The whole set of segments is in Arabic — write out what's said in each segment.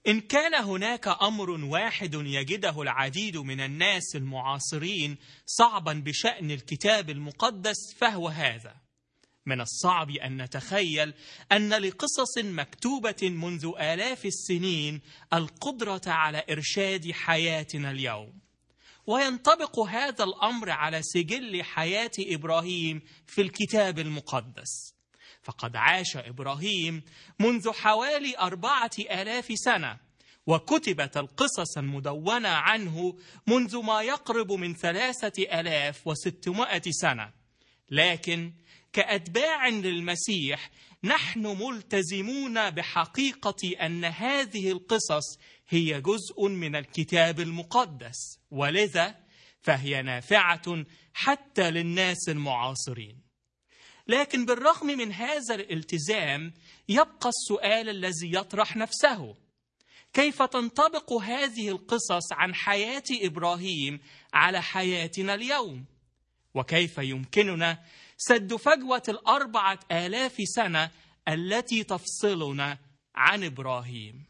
إن كان هناك أمر واحد يجده العديد من الناس المعاصرين صعبا بشأن الكتاب المقدس فهو هذا: من الصعب أن نتخيل أن لقصص مكتوبة منذ آلاف السنين القدرة على إرشاد حياتنا اليوم. وينطبق هذا الأمر على سجل حياة إبراهيم في الكتاب المقدس، فقد عاش إبراهيم منذ حوالي 4000 سنة، وكتبت القصص المدونة عنه منذ ما يقرب من 3600 سنة. لكن كأتباع للمسيح نحن ملتزمون بحقيقة أن هذه القصص هي جزء من الكتاب المقدس، ولذا فهي نافعة حتى للناس المعاصرين. لكن بالرغم من هذا الالتزام يبقى السؤال الذي يطرح نفسه: كيف تنطبق هذه القصص عن حياة إبراهيم على حياتنا اليوم؟ وكيف يمكننا سد فجوة 4000 سنة التي تفصلنا عن إبراهيم؟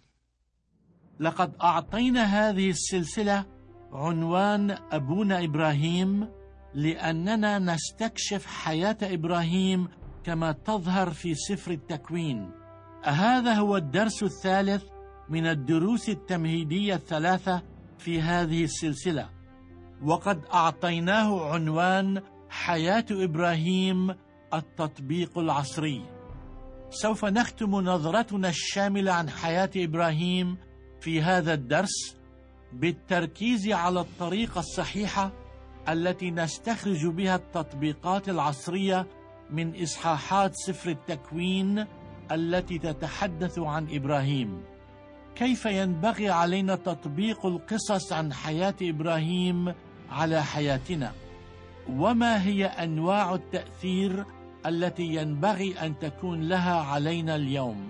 لقد أعطينا هذه السلسلة عنوان أبونا إبراهيم لأننا نستكشف حياة إبراهيم كما تظهر في سفر التكوين. هذا هو الدرس الثالث من الدروس التمهيدية الثلاثة في هذه السلسلة، وقد أعطيناه عنوان حياة إبراهيم التطبيق العصري. سوف نختم نظرتنا الشاملة عن حياة إبراهيم في هذا الدرس بالتركيز على الطريقة الصحيحة التي نستخرج بها التطبيقات العصرية من إصحاحات سفر التكوين التي تتحدث عن إبراهيم. كيف ينبغي علينا تطبيق القصص عن حياة إبراهيم على حياتنا؟ وما هي أنواع التأثير التي ينبغي أن تكون لها علينا اليوم؟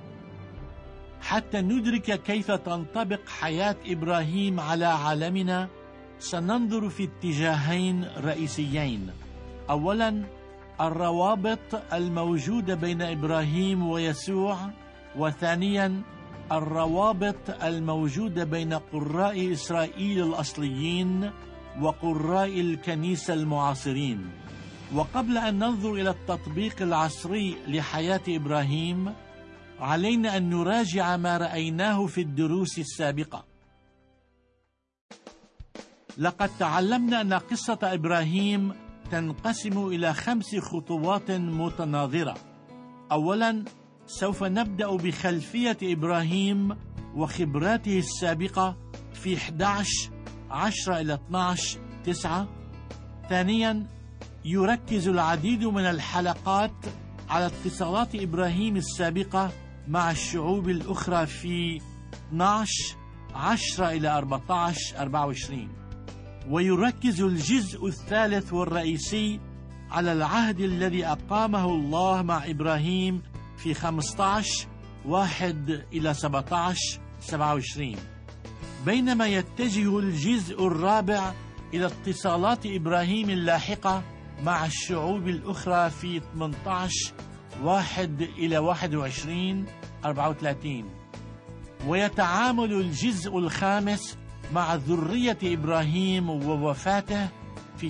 حتى ندرك كيف تنطبق حياة إبراهيم على عالمنا سننظر في اتجاهين رئيسيين. أولا، الروابط الموجودة بين إبراهيم ويسوع، وثانيا الروابط الموجودة بين قراء إسرائيل الأصليين وقراء الكنيسة المعاصرين. وقبل أن ننظر إلى التطبيق العصري لحياة إبراهيم، علينا أن نراجع ما رأيناه في الدروس السابقة. لقد تعلمنا أن قصة إبراهيم تنقسم إلى 5 خطوات متناظرة. أولا، سوف نبدأ بخلفية إبراهيم وخبراته السابقة في 11:10-12:9. ثانيا، يركز العديد من الحلقات على اتصالات إبراهيم السابقة مع الشعوب الأخرى في 12:10-14-24. ويركز الجزء الثالث والرئيسي على العهد الذي أقامه الله مع إبراهيم في 15:1-17-27، بينما يتجه الجزء الرابع إلى اتصالات إبراهيم اللاحقة مع الشعوب الأخرى في 18:1-21-34. ويتعامل الجزء الخامس مع ذرية إبراهيم ووفاته في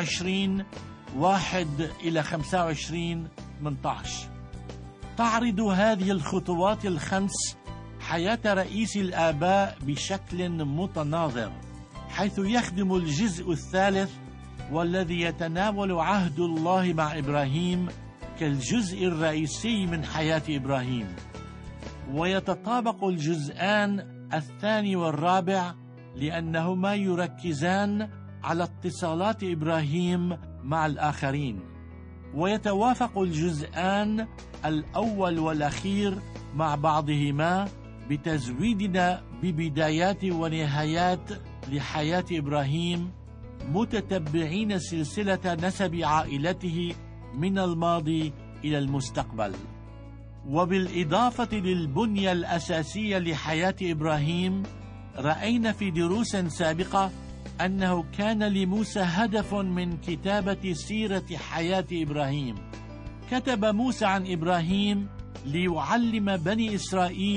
22:1-25-18. تعرض هذه الخطوات ال5 حياة رئيس الآباء بشكل متناظر، حيث يخدم الجزء الثالث والذي يتناول عهد الله مع إبراهيم كالجزء الرئيسي من حياة إبراهيم. ويتطابق الجزءان الثاني والرابع لأنهما يركزان على اتصالات إبراهيم مع الآخرين. ويتوافق الجزءان الأول والأخير مع بعضهما بتزويدنا ببدايات ونهايات لحياة إبراهيم، متتبعين سلسلة نسب عائلته من الماضي إلى المستقبل. وبالإضافة للبنية الأساسية لحياة إبراهيم، رأينا في دروس سابقة أنه كان لموسى هدف من كتابة سيرة حياة إبراهيم. كتب موسى عن إبراهيم ليعلم بني إسرائيل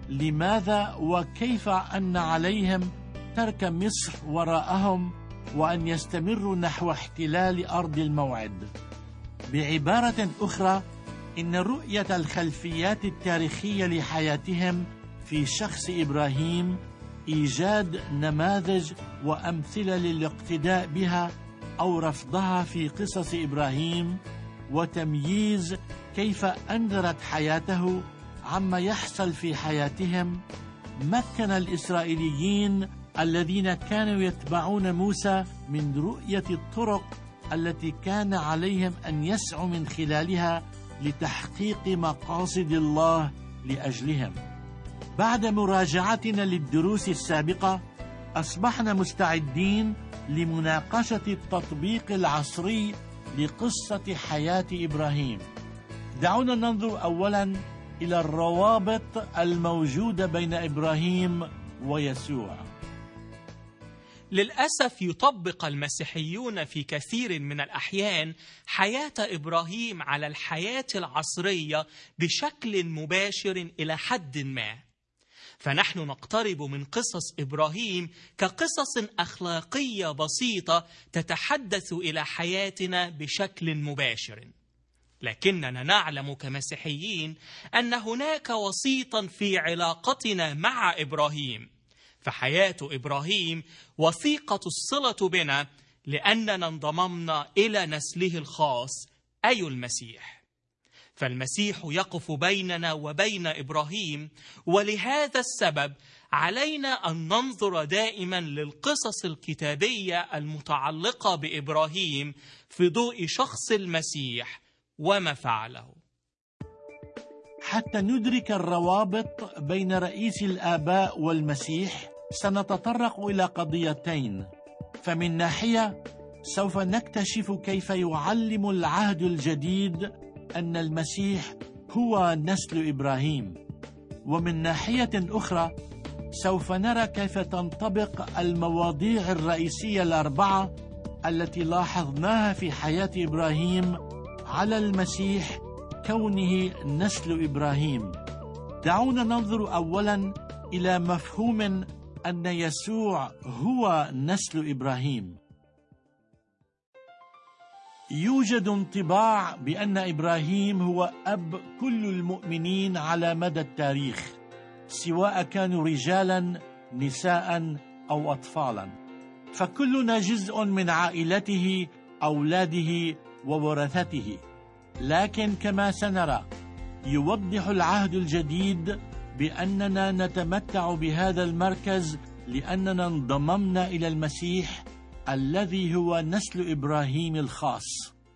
لماذا وكيف أن عليهم ترك مصر وراءهم وأن يستمروا نحو احتلال أرض الموعد. بعبارة أخرى، إن رؤية الخلفيات التاريخية لحياتهم في شخص إبراهيم إيجاد نماذج وأمثلة للاقتداء بها أو رفضها في قصص إبراهيم، وتمييز كيف أنذرت حياته عما يحصل في حياتهم، مكن الإسرائيليين الذين كانوا يتبعون موسى من رؤية الطرق التي كان عليهم أن يسعوا من خلالها لتحقيق مقاصد الله لأجلهم. بعد مراجعتنا للدروس السابقة، أصبحنا مستعدين لمناقشة التطبيق العصري لقصة حياة إبراهيم. دعونا ننظر أولاً إلى الروابط الموجودة بين إبراهيم ويسوع. للأسف يطبق المسيحيون في كثير من الأحيان حياة إبراهيم على الحياة العصرية بشكل مباشر إلى حد ما، فنحن نقترب من قصص إبراهيم كقصص أخلاقية بسيطة تتحدث إلى حياتنا بشكل مباشر، لكننا نعلم كمسيحيين أن هناك وسيطا في علاقتنا مع إبراهيم، فحياة إبراهيم وثيقة الصلة بنا لأننا انضممنا إلى نسله الخاص أي المسيح. فالمسيح يقف بيننا وبين إبراهيم، ولهذا السبب علينا أن ننظر دائما للقصص الكتابية المتعلقة بإبراهيم في ضوء شخص المسيح وما فعله. حتى ندرك الروابط بين رئيس الآباء والمسيح، سنتطرق إلى قضيتين. فمن ناحية سوف نكتشف كيف يعلم العهد الجديد أن المسيح هو نسل إبراهيم، ومن ناحية أخرى سوف نرى كيف تنطبق المواضيع الرئيسية الأربعة التي لاحظناها في حياة إبراهيم على المسيح كونه نسل إبراهيم. دعونا ننظر أولا إلى مفهوم أن يسوع هو نسل إبراهيم. يوجد انطباع بأن إبراهيم هو أب كل المؤمنين على مدى التاريخ، سواء كانوا رجالا، نساء أو أطفالا، فكلنا جزء من عائلته، أولاده وورثته. لكن كما سنرى، يوضح العهد الجديد بأننا نتمتع بهذا المركز لأننا انضممنا إلى المسيح الذي هو نسل إبراهيم الخاص.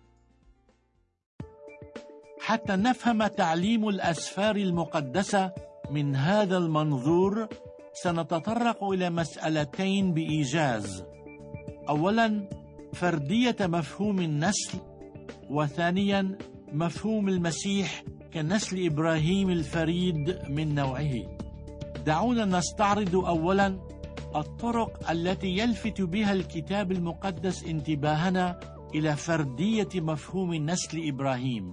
حتى نفهم تعليم الأسفار المقدسة من هذا المنظور، سنتطرق إلى مسألتين بإيجاز. أولا، فردية مفهوم النسل، وثانيا مفهوم المسيح كنسل إبراهيم الفريد من نوعه. دعونا نستعرض أولا الطرق التي يلفت بها الكتاب المقدس انتباهنا إلى فردية مفهوم نسل إبراهيم.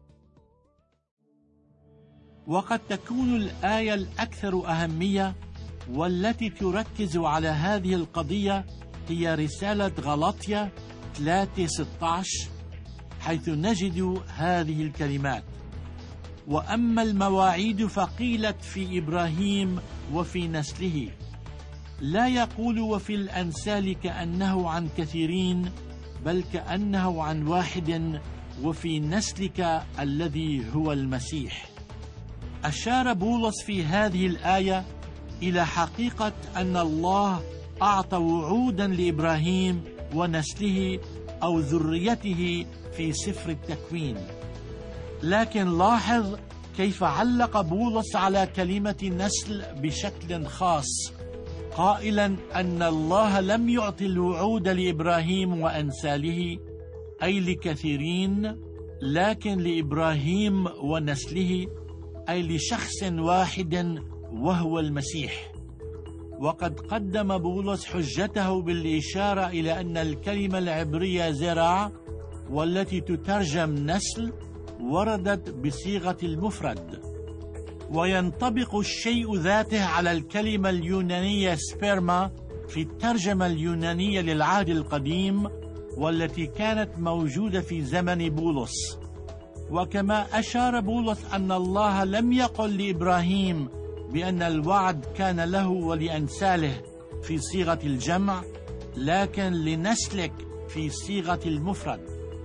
وقد تكون الآية الأكثر أهمية والتي تركز على هذه القضية هي رسالة غلاطيا 3:16، حيث نجد هذه الكلمات: وأما المواعيد فقيلت في إبراهيم وفي نسله، لا يقول وفي الأنسال كأنه عن كثيرين، بل كأنه عن واحد، وفي نسلك الذي هو المسيح. أشار بولس في هذه الآية إلى حقيقة أن الله أعطى وعودا لإبراهيم ونسله أو ذريته في سفر التكوين. لكن لاحظ كيف علق بولس على كلمة نسل بشكل خاص، قائلا أن الله لم يعطي الوعود لإبراهيم وأنساله أي لكثيرين، لكن لإبراهيم ونسله أي لشخص واحد وهو المسيح. وقد قدم بولس حجته بالإشارة إلى أن الكلمة العبرية زرع، والتي تترجم نسل، وردت بصيغة المفرد. وينطبق الشيء ذاته على الكلمة اليونانية سبيرما في الترجمة اليونانية للعهد القديم، والتي كانت موجودة في زمن بولس. وكما أشار بولس أن الله لم يقل لإبراهيم بأن الوعد كان له ولأنساله في صيغة الجمع، لكن لنسلك في صيغة المفرد.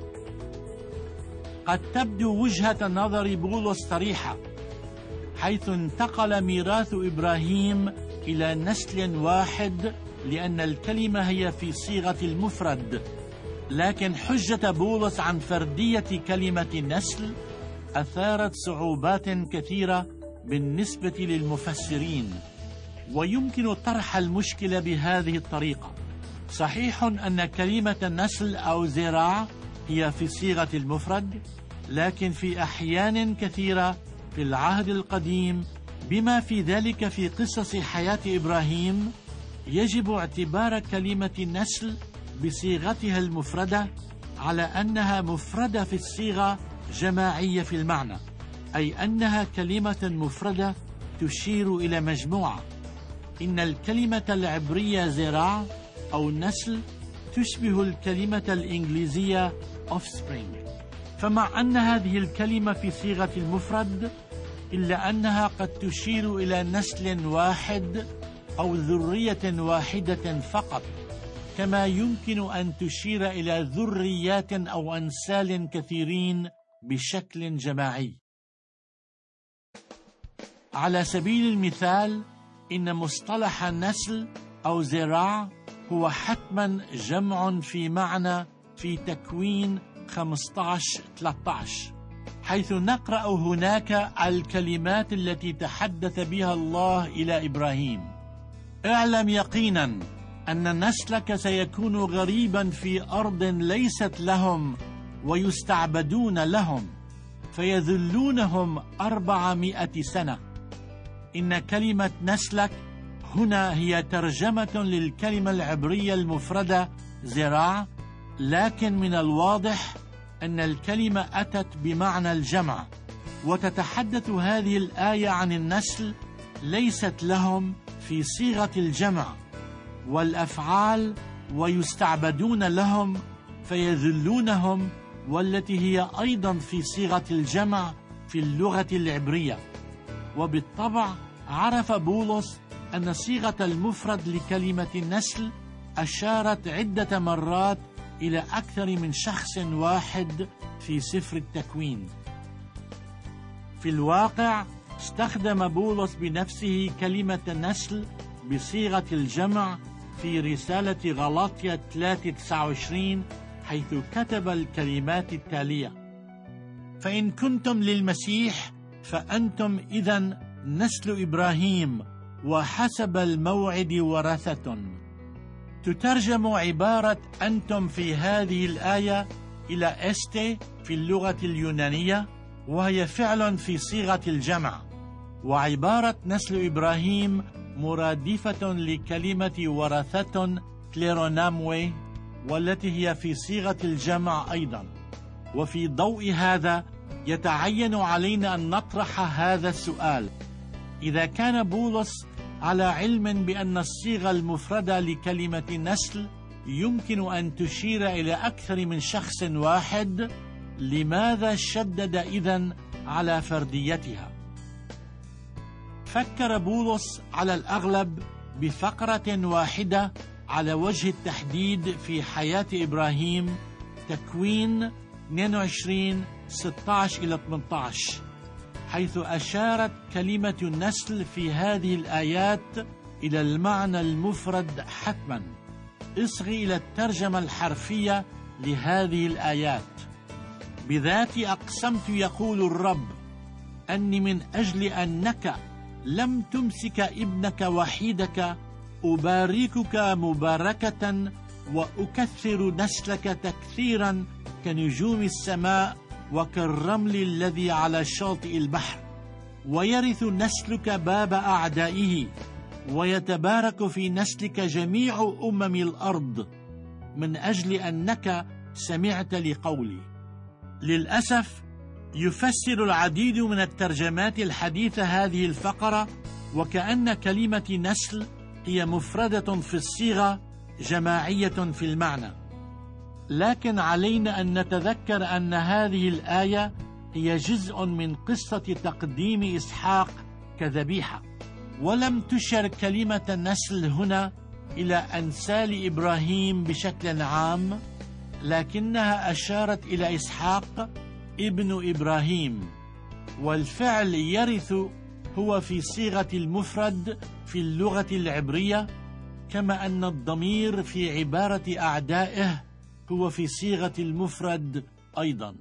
قد تبدو وجهة نظر بولس صريحة، حيث انتقل ميراث إبراهيم إلى نسل واحد لأن الكلمة هي في صيغة المفرد، لكن حجة بولس عن فردية كلمة نسل أثارت صعوبات كثيرة بالنسبة للمفسرين، ويمكن طرح المشكلة بهذه الطريقة: صحيح أن كلمة نسل أو ذراع هي في صيغة المفرد، لكن في أحيان كثيرة في العهد القديم بما في ذلك في قصص حياة إبراهيم يجب اعتبار كلمة نسل بصيغتها المفردة على أنها مفردة في الصيغة، جماعية في المعنى، أي أنها كلمة مفردة تشير إلى مجموعة. إن الكلمة العبرية ذراع أو نسل تشبه الكلمة الإنجليزية offspring، فمع أن هذه الكلمة في صيغة المفرد إلا أنها قد تشير إلى نسل واحد أو ذرية واحدة فقط، كما يمكن أن تشير إلى ذريات أو أنسال كثيرين بشكل جماعي. على سبيل المثال، إن مصطلح نسل أو ذراع هو حتما جمع في معنى في تكوين 15-13، حيث نقرأ هناك الكلمات التي تحدث بها الله إلى إبراهيم: اعلم يقينا أن نسلك سيكون غريبا في أرض ليست لهم ويستعبدون لهم فيذلونهم 400 سنة. إن كلمة نسلك هنا هي ترجمة للكلمة العبرية المفردة ذراع، لكن من الواضح أن الكلمة أتت بمعنى الجمع، وتتحدث هذه الآية عن النسل ليست لهم في صيغة الجمع، والأفعال ويستعبدون لهم فيذلونهم والتي هي أيضا في صيغة الجمع في اللغة العبرية. وبالطبع عرف بولس أن صيغة المفرد لكلمة النسل أشارت عدة مرات إلى أكثر من شخص واحد في سفر التكوين. في الواقع استخدم بولس بنفسه كلمة نسل بصيغة الجمع في رسالة غلاطيا 3:29، حيث كتب الكلمات التالية: فإن كنتم للمسيح فأنتم إذن نسل إبراهيم وحسب الموعد ورثة. تترجم عبارة أنتم في هذه الآية إلى أستي في اللغة اليونانية، وهي فعل في صيغة الجمع، وعبارة نسل إبراهيم مرادفة لكلمة ورثة كليروناموي، والتي هي في صيغة الجمع أيضا. وفي ضوء هذا يتعين علينا أن نطرح هذا السؤال: إذا كان بولس على علم بأن الصيغة المفردة لكلمة نسل يمكن أن تشير إلى أكثر من شخص واحد، لماذا شدد إذن على فرديتها؟ فكر بولس على الأغلب بفقرة واحدة على وجه التحديد في حياة إبراهيم، تكوين 22:16-18، حيث أشارت كلمة النسل في هذه الآيات إلى المعنى المفرد حتما. اصغي إلى الترجمة الحرفية لهذه الآيات: بذاتي أقسمت يقول الرب أني من أجل أنك لم تمسك ابنك وحيدك أباركك مباركة وأكثر نسلك تكثيرا كنجوم السماء وكالرمل الذي على شاطئ البحر، ويرث نسلك باب أعدائه ويتبارك في نسلك جميع الأرض من أجل أنك سمعت لقولي. للأسف يفسر العديد من الترجمات الحديثة هذه الفقرة وكأن كلمة نسل هي مفردة في الصيغة، جماعية في المعنى. لكن علينا أن نتذكر أن هذه الآية هي جزء من قصة تقديم إسحاق كذبيحة، ولم تشر كلمة نسل هنا إلى أنسال إبراهيم بشكل عام، لكنها أشارت إلى إسحاق ابن إبراهيم، والفعل يرث هو في صيغة المفرد في اللغة العبرية، كما أن الضمير في عبارة أعدائه هو في صيغة المفرد أيضا.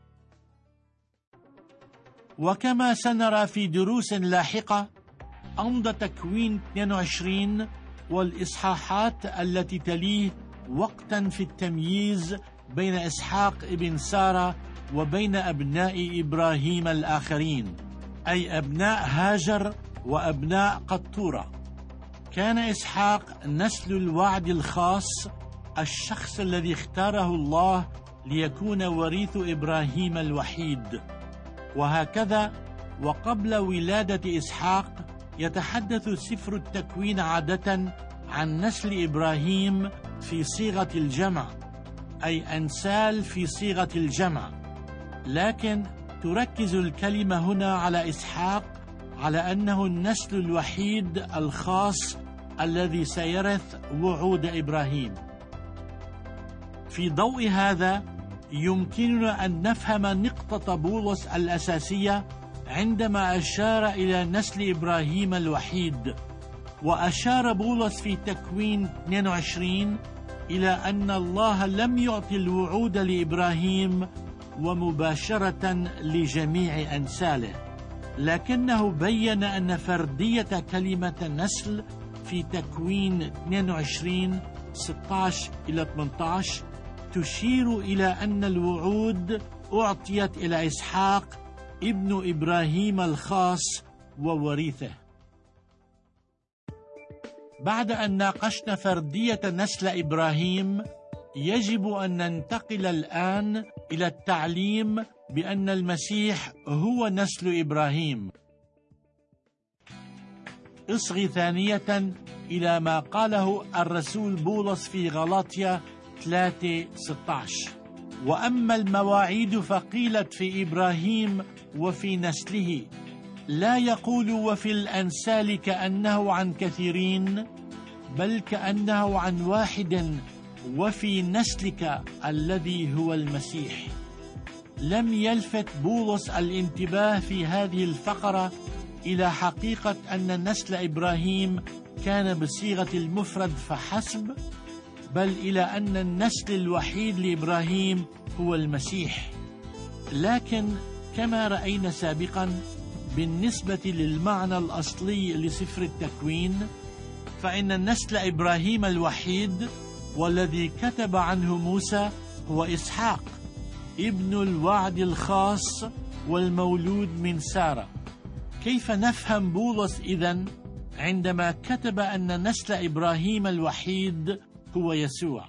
وكما سنرى في دروس لاحقة، أمضى تكوين 22 والإصحاحات التي تليه وقتا في التمييز بين إسحاق ابن سارة وبين أبناء إبراهيم الآخرين، أي أبناء هاجر وأبناء قطورة. كان إسحاق نسل الوعد الخاص، الشخص الذي اختاره الله ليكون وريث إبراهيم الوحيد. وهكذا وقبل ولادة إسحاق يتحدث سفر التكوين عادة عن نسل إبراهيم في صيغة الجمع، أي أنسال في صيغة الجمع، لكن تركز الكلمة هنا على إسحاق على أنه النسل الوحيد الخاص الذي سيرث وعود إبراهيم. في ضوء هذا يمكننا أن نفهم نقطة بولس الأساسية عندما أشار إلى نسل إبراهيم الوحيد. وأشار بولس في تكوين 22 إلى أن الله لم يعطي الوعود لإبراهيم ومباشرة لجميع أنساله، لكنه بيّن أن فردية كلمة نسل في تكوين 22 16-18 تشير إلى أن الوعود أعطيت إلى إسحاق ابن إبراهيم الخاص ووريثه. بعد أن ناقشنا فردية نسل إبراهيم، يجب أن ننتقل الآن إلى التعليم بأن المسيح هو نسل إبراهيم. اصغي ثانية إلى ما قاله الرسول بولس في غلاطيا 3:16: وأما المواعيد فقيلت في إبراهيم وفي نسله، لا يقول وفي الأنسال كأنه عن كثيرين، بل كأنه عن واحد، وفي نسلك الذي هو المسيح. لم يلفت بولس الانتباه في هذه الفقرة إلى حقيقة أن نسل إبراهيم كان بصيغة المفرد فحسب، بل إلى أن النسل الوحيد لإبراهيم هو المسيح. لكن كما رأينا سابقا، بالنسبة للمعنى الأصلي لسفر التكوين، فإن نسل إبراهيم الوحيد والذي كتب عنه موسى هو إسحاق ابن الوعد الخاص والمولود من سارة. كيف نفهم بولس إذن عندما كتب أن نسل إبراهيم الوحيد هو يسوع؟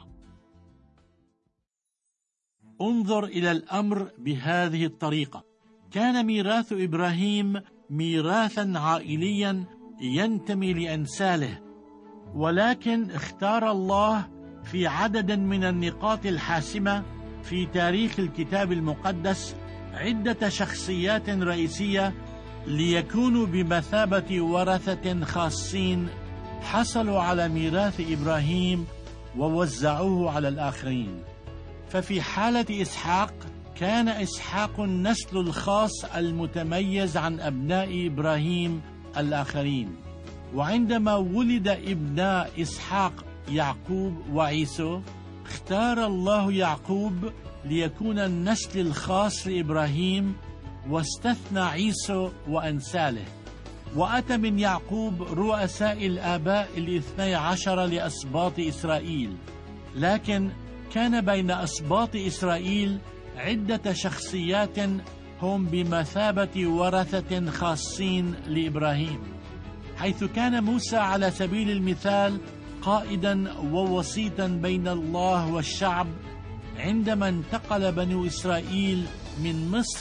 انظر إلى الأمر بهذه الطريقة: كان ميراث إبراهيم ميراثا عائليا ينتمي لأنساله، ولكن اختار الله في عدد من النقاط الحاسمة في تاريخ الكتاب المقدس عدة شخصيات رئيسية ليكونوا بمثابة ورثة خاصين حصلوا على ميراث إبراهيم ووزعوه على الآخرين. ففي حالة إسحاق، كان إسحاق النسل الخاص المتميز عن أبناء إبراهيم الآخرين. وعندما ولد ابناء إسحاق يعقوب وعيسو، اختار الله يعقوب ليكون النسل الخاص لإبراهيم، واستثنى عيسو وأنساله. وأتى من يعقوب رؤساء الآباء 12 لأسباط إسرائيل، لكن كان بين أسباط إسرائيل عدة شخصيات هم بمثابة ورثة خاصين لإبراهيم، حيث كان موسى على سبيل المثال قائدا ووسيطا بين الله والشعب عندما انتقل بنو إسرائيل من مصر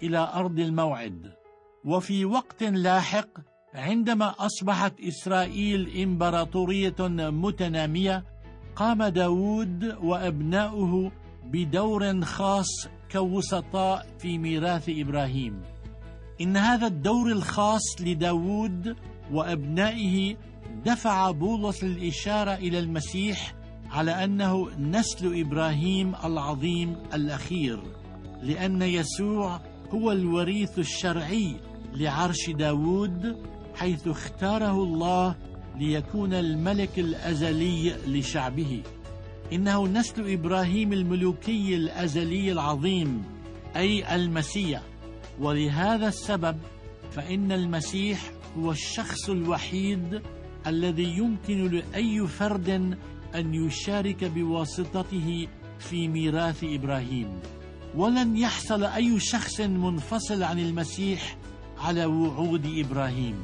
إلى أرض الموعد. وفي وقت لاحق عندما أصبحت إسرائيل إمبراطورية متنامية، قام داود وأبناؤه بدور خاص كوسطاء في ميراث إبراهيم. إن هذا الدور الخاص لداود وأبنائه دفع بولس للإشارة إلى المسيح على أنه نسل إبراهيم العظيم الأخير، لأن يسوع هو الوريث الشرعي لعرش داود، حيث اختاره الله ليكون الملك الأزلي لشعبه. إنه نسل إبراهيم الملوكي الأزلي العظيم، أي المسيح. ولهذا السبب فإن المسيح هو الشخص الوحيد الذي يمكن لأي فرد أن يشارك بواسطته في ميراث إبراهيم، ولن يحصل أي شخص منفصل عن المسيح على وعود إبراهيم.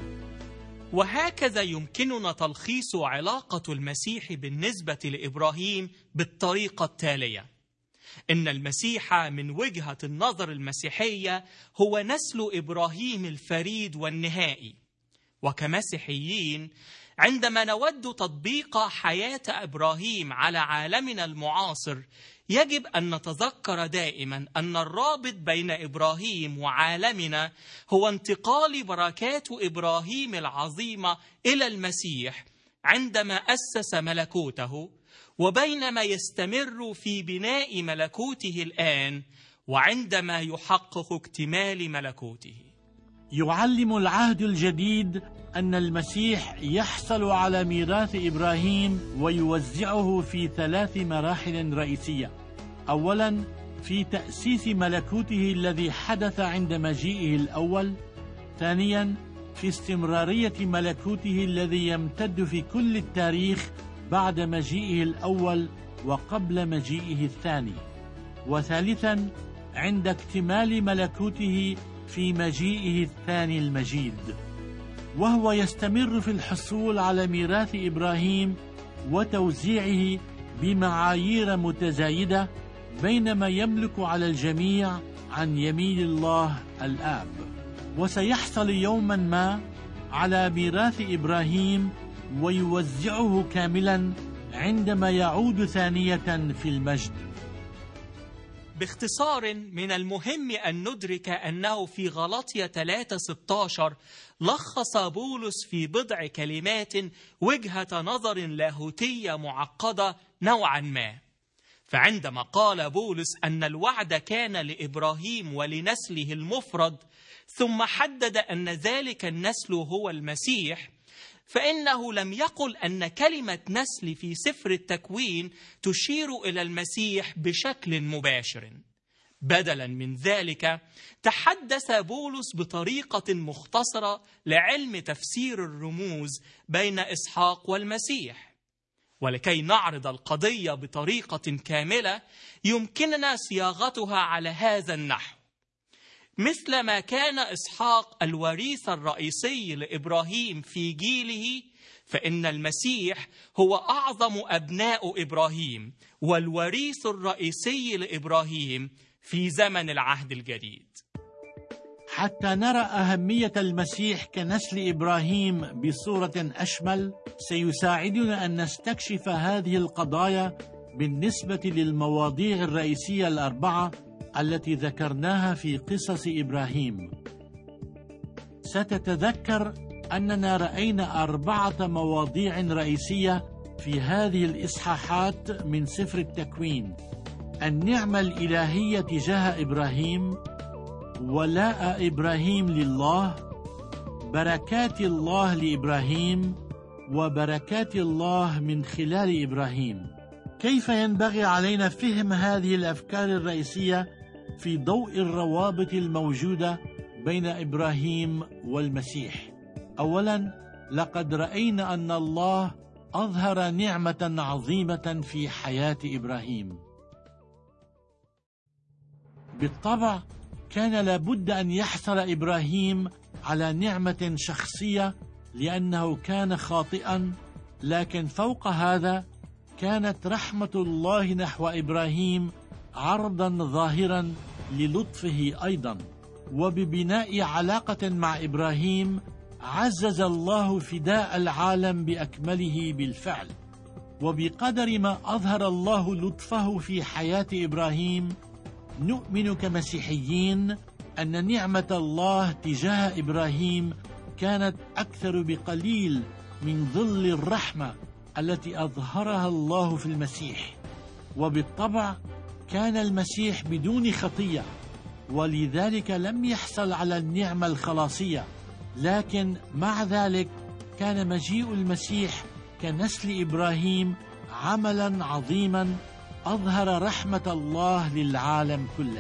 وهكذا يمكننا تلخيص علاقة المسيح بالنسبة لإبراهيم بالطريقة التالية: إن المسيح من وجهة النظر المسيحية هو نسل إبراهيم الفريد والنهائي. وكمسيحيين عندما نود تطبيق حياة إبراهيم على عالمنا المعاصر، يجب أن نتذكر دائما أن الرابط بين إبراهيم وعالمنا هو انتقال بركات إبراهيم العظيمة إلى المسيح عندما أسس ملكوته، وبينما يستمر في بناء ملكوته الآن وعندما يحقق اكتمال ملكوته. يعلم العهد الجديد أن المسيح يحصل على ميراث إبراهيم ويوزعه في 3 مراحل رئيسية. أولا، في تأسيس ملكوته الذي حدث عند مجيئه الأول. ثانيا، في استمرارية ملكوته الذي يمتد في كل التاريخ بعد مجيئه الأول وقبل مجيئه الثاني. وثالثا، عند اكتمال ملكوته في مجيئه الثاني المجيد، وهو يستمر في الحصول على ميراث إبراهيم وتوزيعه بمعايير متزايدة، بينما يملك على الجميع عن يمين الله الآب. وسيحصل يوما ما على ميراث إبراهيم ويوزعه كاملا عندما يعود ثانية في المجد. باختصار، من المهم أن ندرك أنه في غلاطية 3:16 لخص بولس في بضع كلمات وجهة نظر لاهوتية معقدة نوعا ما. فعندما قال بولس أن الوعد كان لإبراهيم ولنسله المفرد، ثم حدد أن ذلك النسل هو المسيح، فإنه لم يقل أن كلمة نسل في سفر التكوين تشير إلى المسيح بشكل مباشر. بدلا من ذلك، تحدث بولس بطريقة مختصرة لعلم تفسير الرموز بين إسحاق والمسيح. ولكي نعرض القضية بطريقة كاملة، يمكننا صياغتها على هذا النحو: مثل ما كان إسحاق الوريث الرئيسي لإبراهيم في جيله، فإن المسيح هو أعظم أبناء إبراهيم والوريث الرئيسي لإبراهيم في زمن العهد الجديد. حتى نرى أهمية المسيح كنسل إبراهيم بصورة أشمل، سيساعدنا أن نستكشف هذه القضايا بالنسبة للمواضيع الرئيسية الأربعة التي ذكرناها في قصص إبراهيم. ستتذكر أننا رأينا 4 مواضيع رئيسية في هذه الإصحاحات من سفر التكوين: النعمة الإلهية تجاه إبراهيم، ولاء إبراهيم لله، بركات الله لإبراهيم، وبركات الله من خلال إبراهيم. كيف ينبغي علينا فهم هذه الأفكار الرئيسية في ضوء الروابط الموجودة بين إبراهيم والمسيح؟ أولا، لقد رأينا أن الله أظهر نعمة عظيمة في حياة إبراهيم. بالطبع كان لابد أن يحصل إبراهيم على نعمة شخصية لأنه كان خاطئا، لكن فوق هذا كانت رحمة الله نحو إبراهيم عرضا ظاهرا للطفه أيضا. وببناء علاقة مع إبراهيم عزز الله فداء العالم بأكمله بالفعل. وبقدر ما أظهر الله لطفه في حياة إبراهيم، نؤمن كمسيحيين أن نعمة الله تجاه إبراهيم كانت أكثر بقليل من ظل الرحمة التي أظهرها الله في المسيح. وبالطبع كان المسيح بدون خطية، ولذلك لم يحصل على النعمة الخلاصية، لكن مع ذلك كان مجيء المسيح كنسل إبراهيم عملا عظيما أظهر رحمة الله للعالم كله.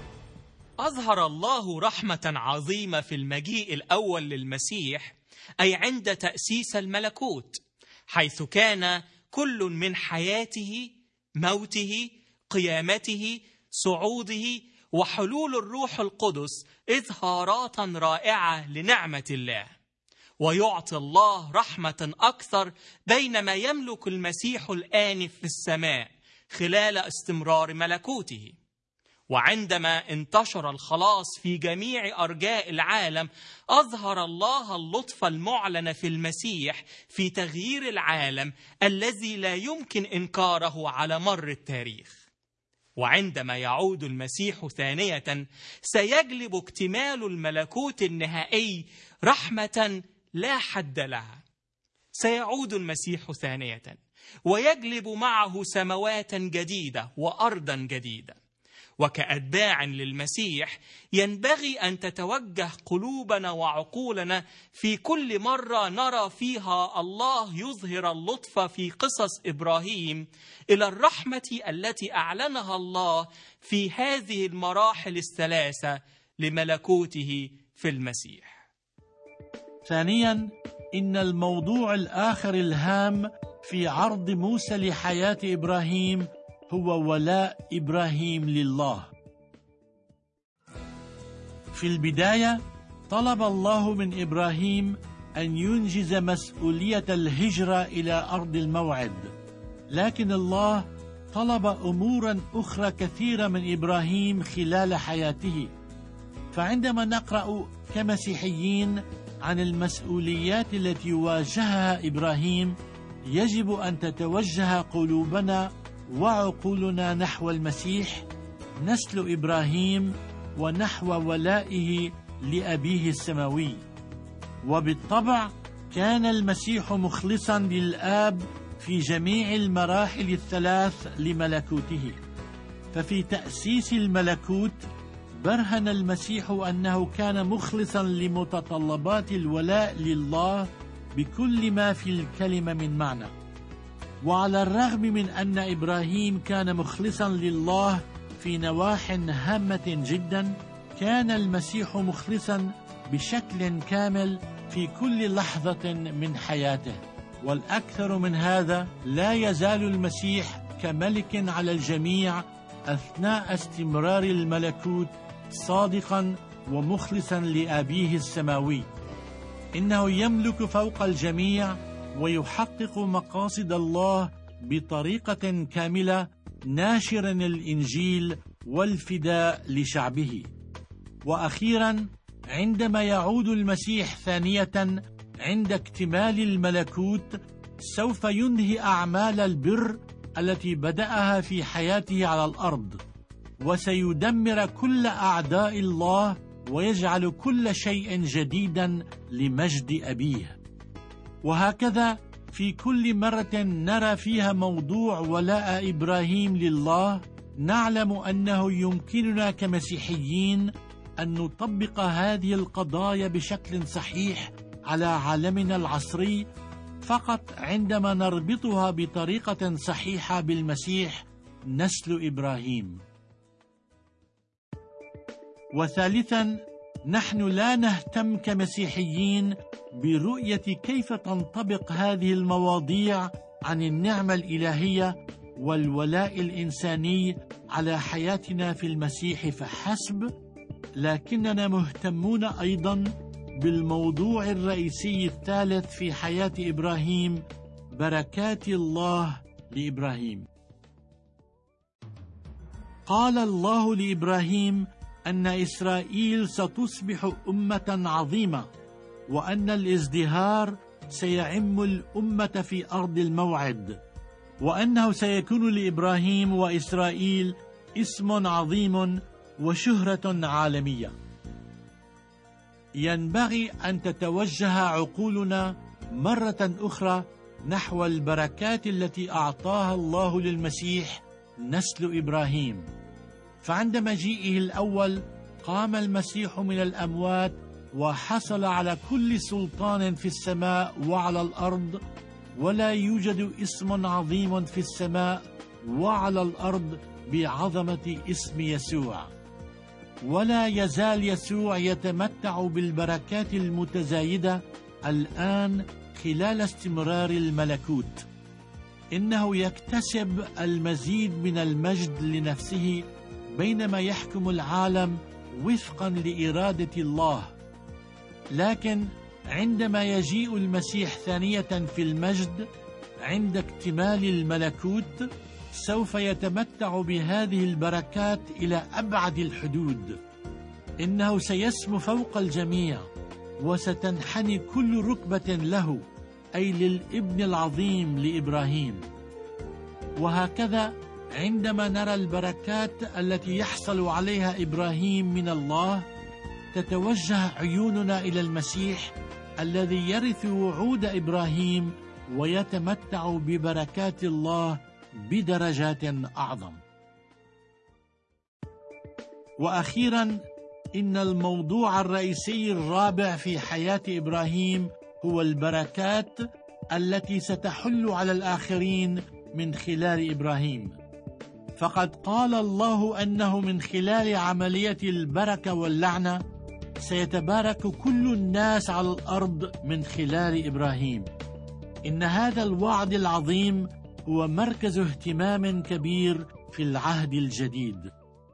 أظهر الله رحمة عظيمة في المجيء الأول للمسيح، أي عند تأسيس الملكوت، حيث كان كل من حياته، موته، قيامته، صعوده وحلول الروح القدس إظهارات رائعة لنعمة الله. ويعطي الله رحمة أكثر بينما يملك المسيح الآن في السماء خلال استمرار ملكوته. وعندما انتشر الخلاص في جميع أرجاء العالم، أظهر الله اللطف المعلن في المسيح في تغيير العالم الذي لا يمكن إنكاره على مر التاريخ. وعندما يعود المسيح ثانية، سيجلب اكتمال الملكوت النهائي رحمة لا حد لها. سيعود المسيح ثانية ويجلب معه سماوات جديدة وأرضا جديدة. وكأتباع للمسيح ينبغي أن تتوجه قلوبنا وعقولنا في كل مرة نرى فيها الله يظهر اللطف في قصص إبراهيم إلى الرحمة التي أعلنها الله في هذه المراحل الثلاثة لملكوته في المسيح. ثانيا، إن الموضوع الآخر الهام في عرض موسى لحياة إبراهيم هو ولاء إبراهيم لله. في البداية طلب الله من إبراهيم أن ينجز مسؤولية الهجرة إلى أرض الموعد، لكن الله طلب أمورا أخرى كثيرة من إبراهيم خلال حياته. فعندما نقرأ كمسيحيين عن المسؤوليات التي واجهها إبراهيم، يجب أن تتوجه قلوبنا وعقولنا نحو المسيح نسل إبراهيم ونحو ولائه لأبيه السماوي. وبالطبع كان المسيح مخلصا للآب في جميع المراحل الثلاث لملكوته. ففي تأسيس الملكوت برهن المسيح أنه كان مخلصا لمتطلبات الولاء لله بكل ما في الكلمة من معنى. وعلى الرغم من أن إبراهيم كان مخلصا لله في نواح هامة جدا، كان المسيح مخلصا بشكل كامل في كل لحظة من حياته. والأكثر من هذا، لا يزال المسيح كملك على الجميع أثناء استمرار الملكوت صادقا ومخلصا لأبيه السماوي. إنه يملك فوق الجميع ويحقق مقاصد الله بطريقة كاملة، ناشرا الإنجيل والفداء لشعبه. وأخيرا، عندما يعود المسيح ثانية عند اكتمال الملكوت، سوف ينهي أعمال البر التي بدأها في حياته على الأرض، وسيدمر كل أعداء الله ويجعل كل شيء جديدا لمجد أبيه. وهكذا في كل مرة نرى فيها موضوع ولاء إبراهيم لله، نعلم أنه يمكننا كمسيحيين أن نطبق هذه القضايا بشكل صحيح على عالمنا العصري فقط عندما نربطها بطريقة صحيحة بالمسيح نسل إبراهيم. وثالثا، نحن لا نهتم كمسيحيين برؤية كيف تنطبق هذه المواضيع عن النعمة الإلهية والولاء الإنساني على حياتنا في المسيح فحسب، لكننا مهتمون أيضا بالموضوع الرئيسي الثالث في حياة إبراهيم، بركات الله لإبراهيم. قال الله لإبراهيم أن إسرائيل ستصبح أمة عظيمة، وأن الازدهار سيعم الأمة في أرض الموعد، وأنه سيكون لإبراهيم وإسرائيل اسم عظيم وشهرة عالمية. ينبغي أن تتوجه عقولنا مرة أخرى نحو البركات التي أعطاها الله للمسيح نسل إبراهيم. فعند مجيئه الأول قام المسيح من الأموات وحصل على كل سلطان في السماء وعلى الأرض، ولا يوجد اسم عظيم في السماء وعلى الأرض بعظمة اسم يسوع. ولا يزال يسوع يتمتع بالبركات المتزايدة الآن خلال استمرار الملكوت. إنه يكتسب المزيد من المجد لنفسه بينما يحكم العالم وفقا لإرادة الله. لكن عندما يجيء المسيح ثانية في المجد عند اكتمال الملكوت، سوف يتمتع بهذه البركات إلى أبعد الحدود. إنه سيسمو فوق الجميع، وستنحني كل ركبة له، أي للابن العظيم لإبراهيم. وهكذا عندما نرى البركات التي يحصل عليها إبراهيم من الله، تتوجه عيوننا إلى المسيح الذي يرث وعود إبراهيم ويتمتع ببركات الله بدرجات أعظم. وأخيرا، إن الموضوع الرئيسي الرابع في حياة إبراهيم هو البركات التي ستحل على الآخرين من خلال إبراهيم. فقد قال الله أنه من خلال عملية البركة واللعنة سيتبارك كل الناس على الأرض من خلال إبراهيم. إن هذا الوعد العظيم هو مركز اهتمام كبير في العهد الجديد.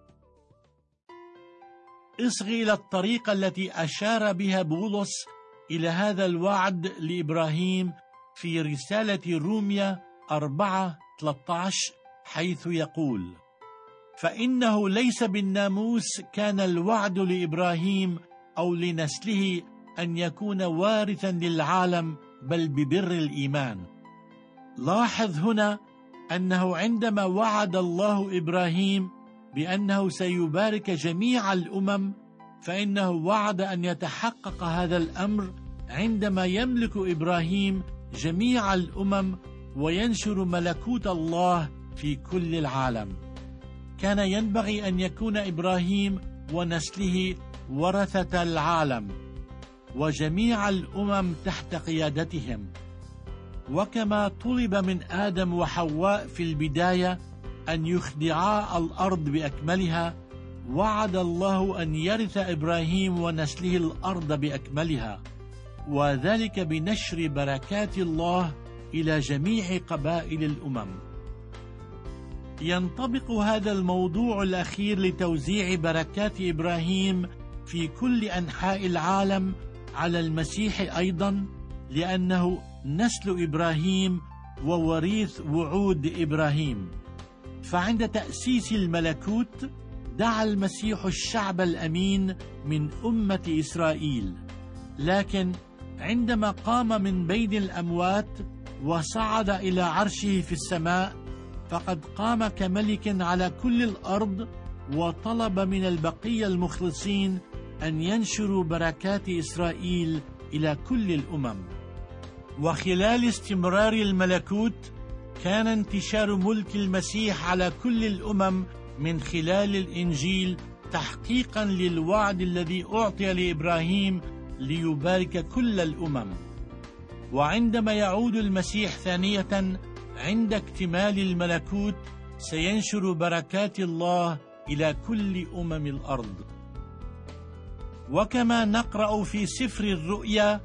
اصغي إلى الطريقة التي أشار بها بولس إلى هذا الوعد لإبراهيم في رسالة روميا 4:13، حيث يقول: فإنه ليس بالناموس كان الوعد لإبراهيم أو لنسله أن يكون وارثا للعالم، بل ببر الإيمان. لاحظ هنا أنه عندما وعد الله إبراهيم بأنه سيبارك جميع الأمم، فإنه وعد أن يتحقق هذا الأمر عندما يملك إبراهيم جميع الأمم وينشر ملكوت الله في كل العالم. كان ينبغي أن يكون إبراهيم ونسله ورثة العالم وجميع الأمم تحت قيادتهم. وكما طلب من آدم وحواء في البداية أن يخضعا الأرض بأكملها، وعد الله أن يرث إبراهيم ونسله الأرض بأكملها، وذلك بنشر بركات الله إلى جميع قبائل الأمم. ينطبق هذا الموضوع الأخير لتوزيع بركات إبراهيم في كل أنحاء العالم على المسيح أيضا، لأنه نسل إبراهيم ووريث وعود إبراهيم. فعند تأسيس الملكوت دعا المسيح الشعب الأمين من أمة إسرائيل، لكن عندما قام من بين الأموات وصعد إلى عرشه في السماء، فقد قام كملك على كل الأرض، وطلب من البقية المخلصين أن ينشروا بركات إسرائيل إلى كل الأمم. وخلال استمرار الملكوت كان انتشار ملك المسيح على كل الأمم من خلال الإنجيل تحقيقا للوعد الذي أعطي لإبراهيم ليبارك كل الأمم. وعندما يعود المسيح ثانية عند اكتمال الملكوت سينشر بركات الله إلى كل أمم الأرض. وكما نقرأ في سفر الرؤيا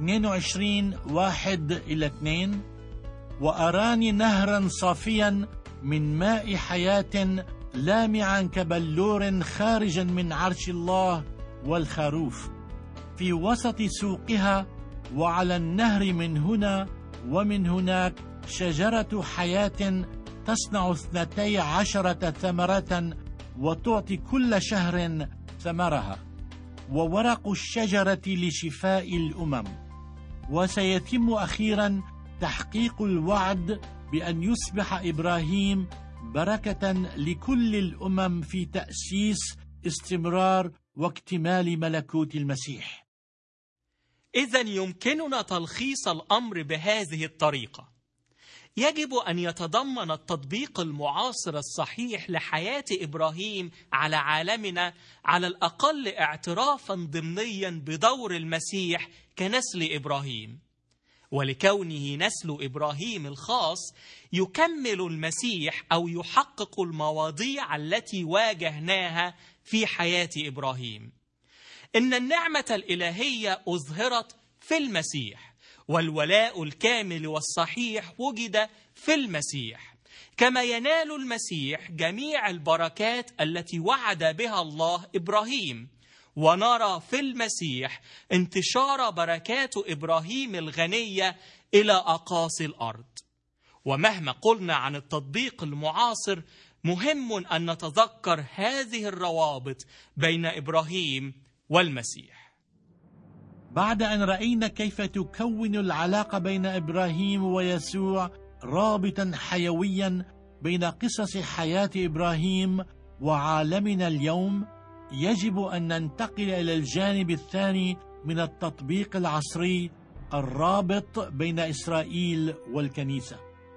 22:1-2: وأراني نهرا صافيا من ماء حياة لامعا كبلور خارجا من عرش الله والخروف في وسط سوقها، وعلى النهر من هنا ومن هناك شجرة حياة تصنع 12 ثمرة وتعطي كل شهر ثمرها، وورق الشجرة لشفاء الأمم. وسيتم أخيرا تحقيق الوعد بأن يصبح إبراهيم بركة لكل الأمم في تأسيس، استمرار واكتمال ملكوت المسيح. إذن يمكننا تلخيص الأمر بهذه الطريقة: يجب أن يتضمن التطبيق المعاصر الصحيح لحياة إبراهيم على عالمنا على الأقل اعترافا ضمنيا بدور المسيح كنسل إبراهيم، ولكونه نسل إبراهيم الخاص يكمل المسيح أو يحقق المواضيع التي واجهناها في حياة إبراهيم. إن النعمة الإلهية أظهرت في المسيح، والولاء الكامل والصحيح وجد في المسيح، كما ينال المسيح جميع البركات التي وعد بها الله إبراهيم. ونرى في المسيح انتشار بركات إبراهيم الغنية إلى أقاصي الأرض. ومهما قلنا عن التطبيق المعاصر، مهم أن نتذكر هذه الروابط بين إبراهيم والمسيح. بعد أن رأينا كيف تكون العلاقة بين إبراهيم ويسوع رابطا حيويا بين قصص حياة إبراهيم وعالمنا اليوم، يجب أن ننتقل إلى الجانب الثاني من التطبيق العصري، الرابط بين إسرائيل والكنيسة.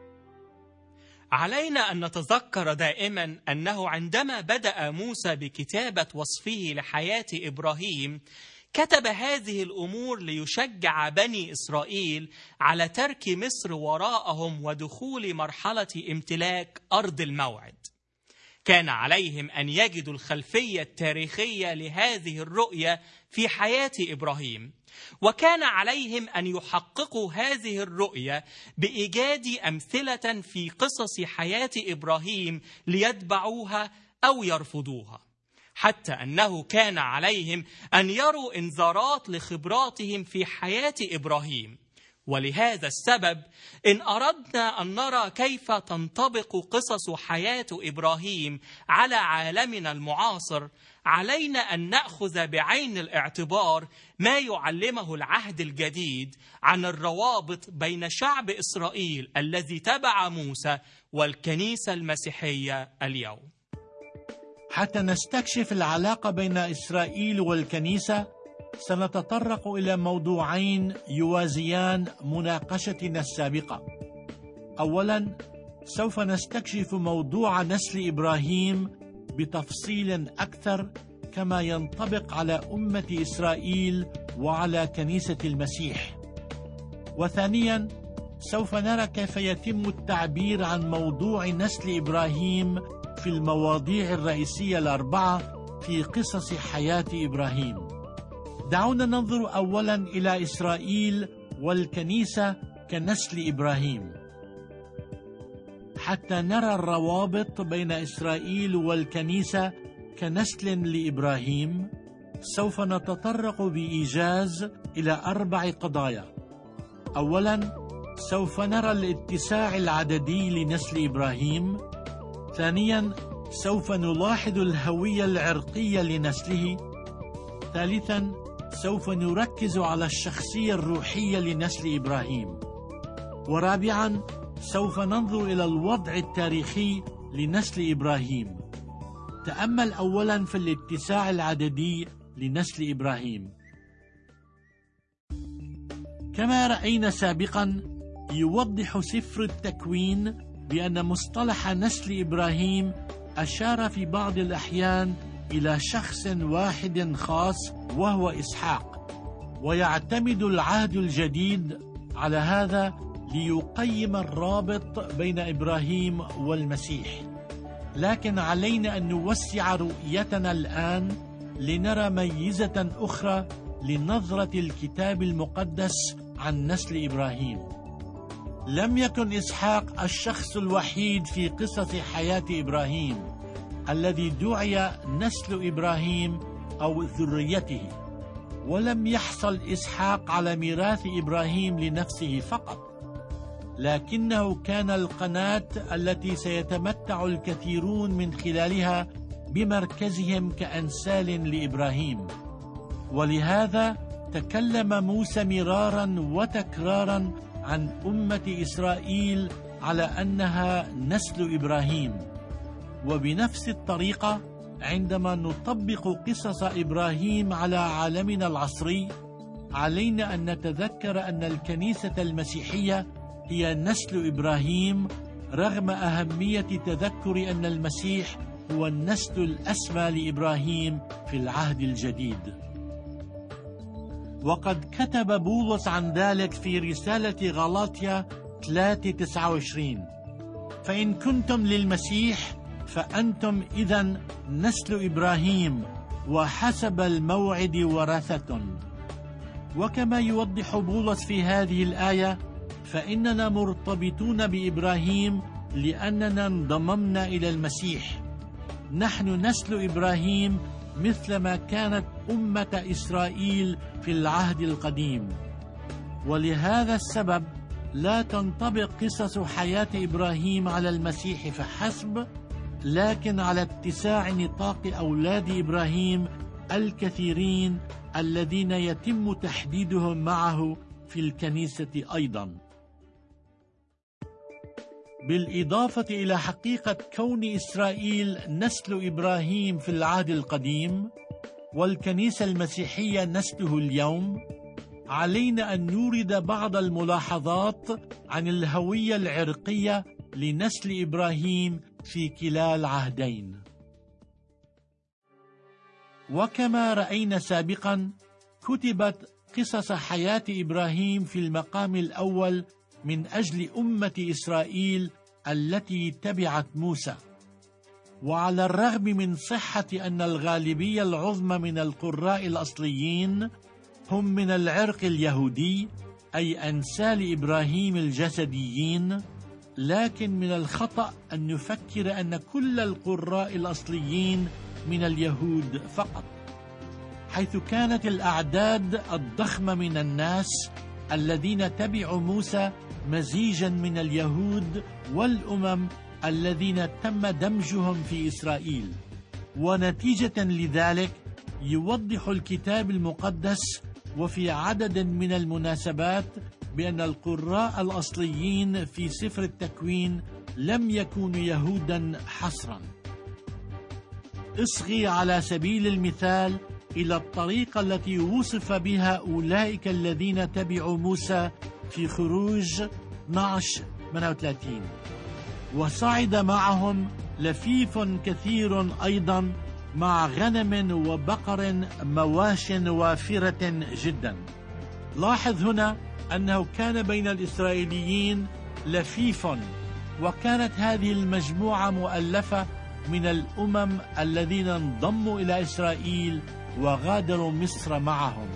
علينا أن نتذكر دائما أنه عندما بدأ موسى بكتابة وصفه لحياة إبراهيم، كتب هذه الأمور ليشجع بني إسرائيل على ترك مصر وراءهم ودخول مرحلة امتلاك أرض الموعد. كان عليهم أن يجدوا الخلفية التاريخية لهذه الرؤية في حياة إبراهيم، وكان عليهم أن يحققوا هذه الرؤية بإيجاد أمثلة في قصص حياة إبراهيم ليتبعوها أو يرفضوها، حتى أنه كان عليهم أن يروا إنذارات لخبراتهم في حياة إبراهيم. ولهذا السبب إن أردنا أن نرى كيف تنطبق قصص حياة إبراهيم على عالمنا المعاصر، علينا أن نأخذ بعين الاعتبار ما يعلمه العهد الجديد عن الروابط بين شعب إسرائيل الذي تبع موسى والكنيسة المسيحية اليوم. حتى نستكشف العلاقة بين إسرائيل والكنيسة، سنتطرق إلى موضوعين يوازيان مناقشتنا السابقة. أولا، سوف نستكشف موضوع نسل إبراهيم بتفصيل أكثر كما ينطبق على أمة إسرائيل وعلى كنيسة المسيح. وثانيا، سوف نرى كيف يتم التعبير عن موضوع نسل إبراهيم في المواضيع الرئيسية الأربعة في قصص حياة إبراهيم. دعونا ننظر أولا إلى إسرائيل والكنيسة كنسل إبراهيم. حتى نرى الروابط بين إسرائيل والكنيسة كنسل لإبراهيم، سوف نتطرق بإيجاز إلى 4 قضايا. أولا، سوف نرى الاتساع العددي لنسل إبراهيم. ثانيا، سوف نلاحظ الهوية العرقية لنسله. ثالثا، سوف نركز على الشخصية الروحية لنسل إبراهيم. ورابعا، سوف ننظر إلى الوضع التاريخي لنسل إبراهيم. تأمل أولا في الاتساع العددي لنسل إبراهيم. كما رأينا سابقا، يوضح سفر التكوين بأن مصطلح نسل إبراهيم أشار في بعض الأحيان إلى شخص واحد خاص وهو إسحاق، ويعتمد العهد الجديد على هذا ليقيم الرابط بين إبراهيم والمسيح. لكن علينا أن نوسع رؤيتنا الآن لنرى ميزة أخرى لنظرة الكتاب المقدس عن نسل إبراهيم. لم يكن إسحاق الشخص الوحيد في قصص حياة إبراهيم الذي دعي نسل إبراهيم أو ذريته، ولم يحصل إسحاق على ميراث إبراهيم لنفسه فقط، لكنه كان القناة التي سيتمتع الكثيرون من خلالها بمركزهم كأنسال لإبراهيم. ولهذا تكلم موسى مرارا وتكرارا عن أمة إسرائيل على أنها نسل إبراهيم. وبنفس الطريقة عندما نطبق قصص إبراهيم على عالمنا العصري، علينا أن نتذكر أن الكنيسة المسيحية هي نسل إبراهيم، رغم أهمية تذكر أن المسيح هو النسل الأسمى لإبراهيم في العهد الجديد. وقد كتب بولس عن ذلك في رسالة غلاطيا 3:29: فإن كنتم للمسيح فأنتم إذن نسل إبراهيم وحسب الموعد ورثة. وكما يوضح بولس في هذه الآية، فإننا مرتبطون بإبراهيم لأننا انضممنا إلى المسيح. نحن نسل إبراهيم مثلما كانت أمة إسرائيل في العهد القديم. ولهذا السبب لا تنطبق قصص حياة إبراهيم على المسيح فحسب، لكن على اتساع نطاق أولاد إبراهيم الكثيرين الذين يتم تحديدهم معه في الكنيسة أيضا. بالإضافة إلى حقيقة كون إسرائيل نسل إبراهيم في العهد القديم والكنيسة المسيحية نسله اليوم، علينا أن نورد بعض الملاحظات عن الهوية العرقية لنسل إبراهيم في كلا العهدين. وكما رأينا سابقا، كتبت قصص حياة إبراهيم في المقام الأول من أجل أمة إسرائيل التي تبعت موسى. وعلى الرغم من صحة أن الغالبية العظمى من القراء الأصليين هم من العرق اليهودي، أي أنسال إبراهيم الجسديين، لكن من الخطأ أن نفكر أن كل القراء الأصليين من اليهود فقط، حيث كانت الأعداد الضخمة من الناس الذين تبعوا موسى مزيجا من اليهود والأمم الذين تم دمجهم في إسرائيل. ونتيجة لذلك يوضح الكتاب المقدس وفي عدد من المناسبات بأن القراء الأصليين في سفر التكوين لم يكونوا يهودا حصرا. اصغي على سبيل المثال إلى الطريقة التي وصف بها أولئك الذين تبعوا موسى في خروج 12:38: وصعد معهم لفيف كثير أيضا مع غنم وبقر مواش وافرة جدا. لاحظ هنا أنه كان بين الإسرائيليين لفيف، وكانت هذه المجموعة مؤلفة من الأمم الذين انضموا إلى إسرائيل وغادروا مصر معهم.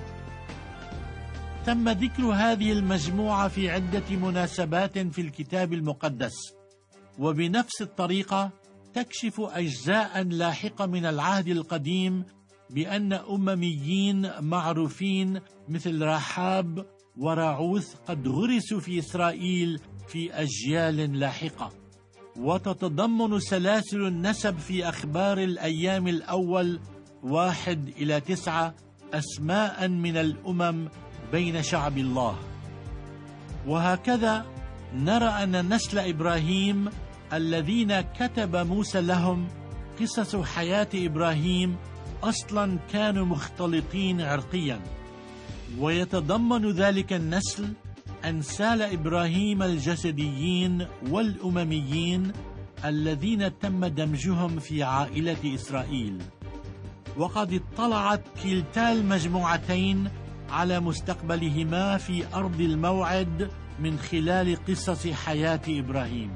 تم ذكر هذه المجموعة في عدة مناسبات في الكتاب المقدس، وبنفس الطريقة تكشف أجزاء لاحقة من العهد القديم بأن أمميين معروفين مثل رحاب وراعوث قد غرسوا في إسرائيل في أجيال لاحقة. وتتضمن سلاسل النسب في أخبار الأيام الأول 1-9 أسماء من الأمم بين شعب الله. وهكذا نرى أن نسل إبراهيم الذين كتب موسى لهم قصص حياة إبراهيم أصلا كانوا مختلطين عرقيا، ويتضمن ذلك النسل أنسال إبراهيم الجسديين والأمميين الذين تم دمجهم في عائلة إسرائيل. وقد اطلعت كلتا المجموعتين على مستقبلهما في أرض الموعد من خلال قصص حياة إبراهيم.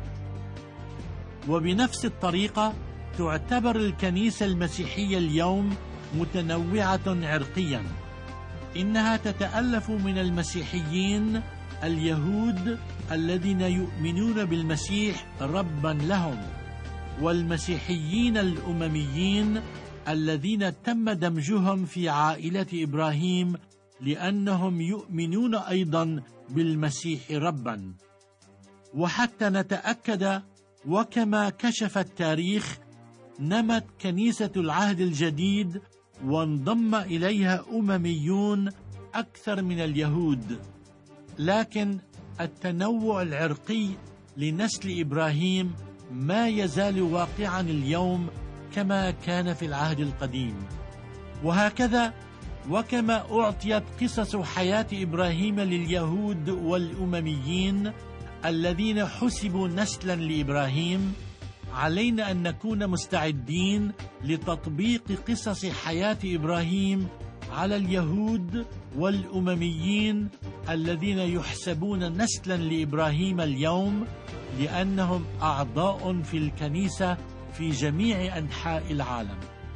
وبنفس الطريقة تعتبر الكنيسة المسيحية اليوم متنوعة عرقيا. إنها تتألف من المسيحيين اليهود الذين يؤمنون بالمسيح ربا لهم، والمسيحيين الأمميين الذين تم دمجهم في عائلة إبراهيم لأنهم يؤمنون أيضا بالمسيح ربا. وحتى نتأكد، وكما كشف التاريخ، نمت كنيسة العهد الجديد وانضم إليها أمميون أكثر من اليهود، لكن التنوع العرقي لنسل إبراهيم ما يزال واقعا اليوم كما كان في العهد القديم. وهكذا وكما أعطيت قصص حياة إبراهيم لليهود والأمميين الذين حسبوا نسلا لإبراهيم، علينا أن نكون مستعدين لتطبيق قصص حياة إبراهيم على اليهود والأمميين الذين يحسبون نسلا لإبراهيم اليوم، لأنهم أعضاء في الكنيسة في جميع أنحاء العالم.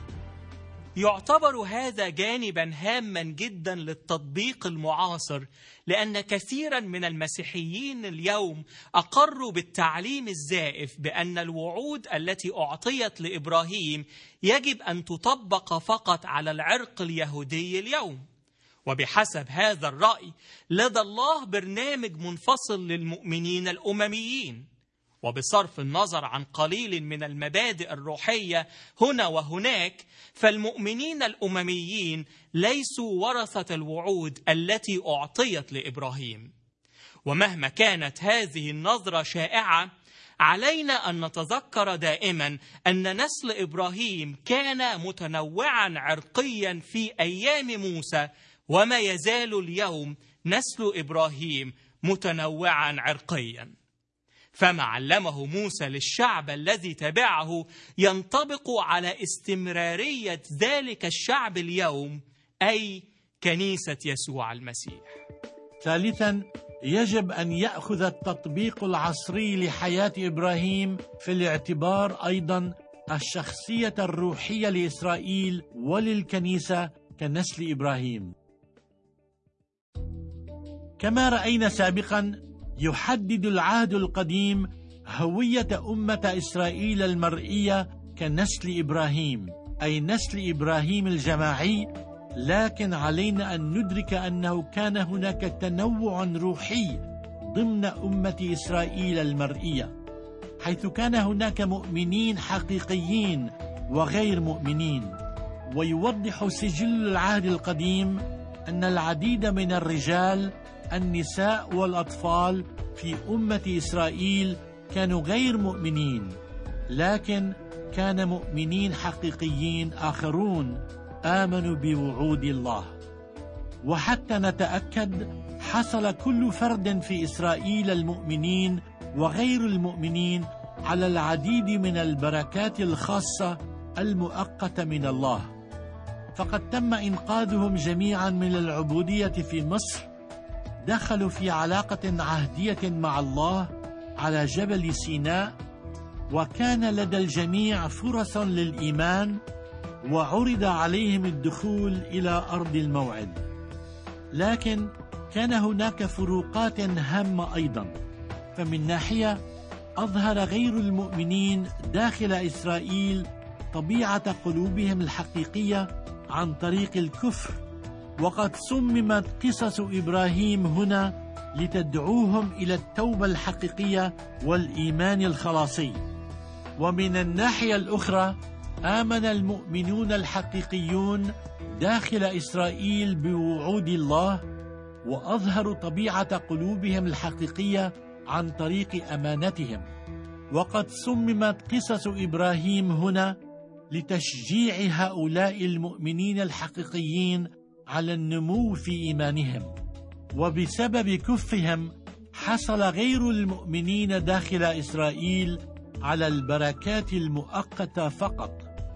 يعتبر هذا جانبا هاما جدا للتطبيق المعاصر، لأن كثيرا من المسيحيين اليوم أقروا بالتعليم الزائف بأن الوعود التي أعطيت لإبراهيم يجب أن تطبق فقط على العرق اليهودي اليوم. وبحسب هذا الرأي لدى الله برنامج منفصل للمؤمنين الأمميين، وبصرف النظر عن قليل من المبادئ الروحية هنا وهناك، فالمؤمنين الأمميين ليسوا ورثة الوعود التي أعطيت لإبراهيم. ومهما كانت هذه النظرة شائعة، علينا أن نتذكر دائما أن نسل إبراهيم كان متنوعا عرقيا في أيام موسى، وما يزال اليوم نسل إبراهيم متنوعا عرقيا. فما علمه موسى للشعب الذي تبعه ينطبق على استمرارية ذلك الشعب اليوم، أي كنيسة يسوع المسيح. ثالثا، يجب أن يأخذ التطبيق العصري لحياة إبراهيم في الاعتبار أيضا الشخصية الروحية لإسرائيل وللكنيسة كنسل إبراهيم. كما رأينا سابقا، يحدد العهد القديم هوية أمة إسرائيل المرئية كنسل إبراهيم، أي نسل إبراهيم الجماعي، لكن علينا أن ندرك أنه كان هناك تنوع روحي ضمن أمة إسرائيل المرئية، حيث كان هناك مؤمنين حقيقيين وغير مؤمنين. ويوضح سجل العهد القديم أن العديد من الرجال، النساء والأطفال في أمة إسرائيل كانوا غير مؤمنين، لكن كان مؤمنين حقيقيين آخرون آمنوا بوعود الله. وحتى نتأكد، حصل كل فرد في إسرائيل المؤمنين وغير المؤمنين على العديد من البركات الخاصة المؤقتة من الله. فقد تم إنقاذهم جميعا من العبودية في مصر، دخلوا في علاقة عهدية مع الله على جبل سيناء، وكان لدى الجميع فرص للإيمان، وعرض عليهم الدخول إلى أرض الموعد. لكن كان هناك فروقات هامة أيضا. فمن ناحية، أظهر غير المؤمنين داخل إسرائيل طبيعة قلوبهم الحقيقية عن طريق الكفر، وقد صممت قصص إبراهيم هنا لتدعوهم إلى التوبة الحقيقية والإيمان الخلاصي. ومن الناحية الأخرى، آمن المؤمنون الحقيقيون داخل إسرائيل بوعود الله، وأظهروا طبيعة قلوبهم الحقيقية عن طريق أمانتهم. وقد صممت قصص إبراهيم هنا لتشجيع هؤلاء المؤمنين الحقيقيين على النمو في إيمانهم. وبسبب كفهم، حصل غير المؤمنين داخل إسرائيل على البركات المؤقتة فقط،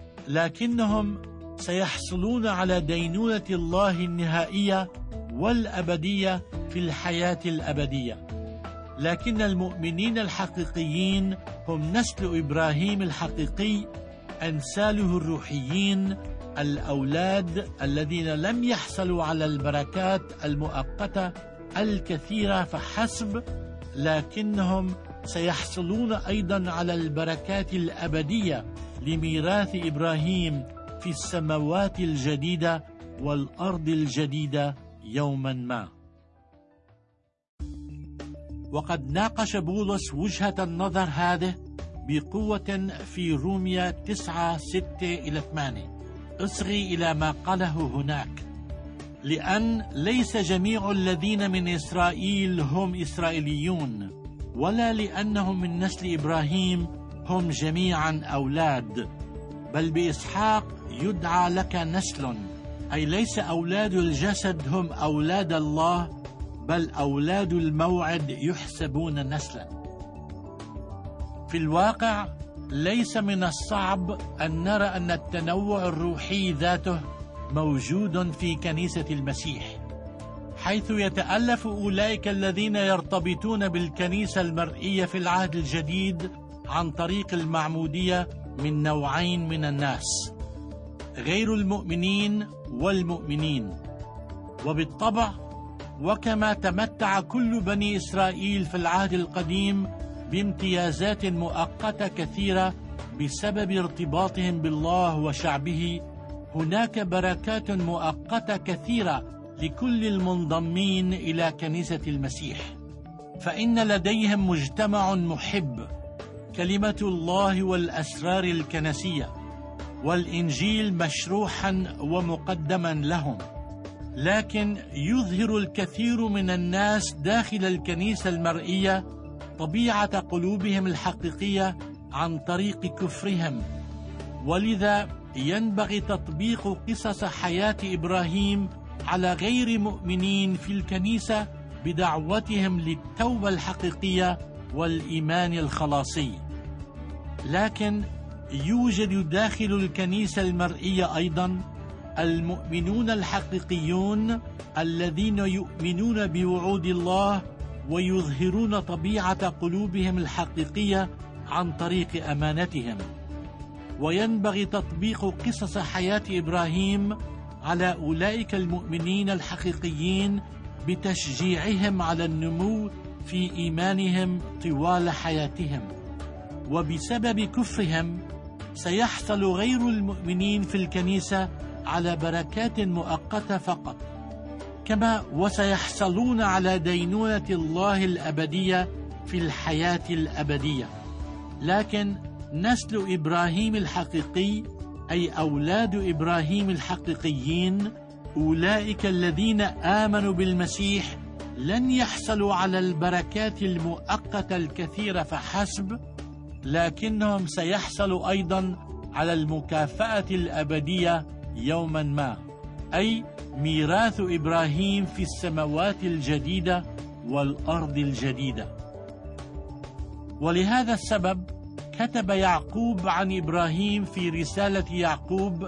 لكنهم سيحصلون على دينونة الله النهائية والأبدية في الحياة الأبدية. لكن المؤمنين الحقيقيين هم نسل إبراهيم الحقيقي، أنساله الروحيين، الأولاد الذين لم يحصلوا على البركات المؤقتة الكثيرة فحسب، لكنهم سيحصلون أيضا على البركات الأبدية لميراث إبراهيم في السماوات الجديدة والأرض الجديدة يوما ما. وقد ناقش بولس وجهة النظر هذه بقوة في روميا 9:6-8. اصغي إلى ما قاله هناك: لأن ليس جميع الذين من إسرائيل هم إسرائيليون، ولا لأنهم من نسل إبراهيم هم جميعا أولاد، بل بإسحاق يدعى لك نسل، أي ليس أولاد الجسد هم أولاد الله، بل أولاد الموعد يحسبون نسلا. في الواقع ليس من الصعب أن نرى أن التنوع الروحي ذاته موجود في كنيسة المسيح، حيث يتألف أولئك الذين يرتبطون بالكنيسة المرئية في العهد الجديد عن طريق المعمودية من نوعين من الناس: غير المؤمنين والمؤمنين. وبالطبع وكما تمتع كل بني إسرائيل في العهد القديم بامتيازات مؤقتة كثيرة بسبب ارتباطهم بالله وشعبه، هناك بركات مؤقتة كثيرة لكل المنضمين إلى كنيسة المسيح، فإن لديهم مجتمع محب، كلمة الله والأسرار الكنسية والإنجيل مشروحا ومقدما لهم. لكن يظهر الكثير من الناس داخل الكنيسة المرئية طبيعة قلوبهم الحقيقية عن طريق كفرهم، ولذا ينبغي تطبيق قصص حياة إبراهيم على غير مؤمنين في الكنيسة بدعوتهم للتوبة الحقيقية والإيمان الخلاصي. لكن يوجد داخل الكنيسة المرئية أيضا المؤمنون الحقيقيون الذين يؤمنون بوعود الله ويظهرون طبيعة قلوبهم الحقيقية عن طريق أمانتهم. وينبغي تطبيق قصص حياة إبراهيم على أولئك المؤمنين الحقيقيين بتشجيعهم على النمو في إيمانهم طوال حياتهم. وبسبب كفرهم سيحصل غير المؤمنين في الكنيسة على بركات مؤقتة فقط، كما وسيحصلون على دينونة الله الأبدية في الحياة الأبدية. لكن نسل إبراهيم الحقيقي، أي أولاد إبراهيم الحقيقيين، أولئك الذين آمنوا بالمسيح، لن يحصلوا على البركات المؤقتة الكثيرة فحسب، لكنهم سيحصلوا أيضا على المكافأة الأبدية يوما ما، أي ميراث إبراهيم في السماوات الجديدة والأرض الجديدة. ولهذا السبب كتب يعقوب عن إبراهيم في رسالة يعقوب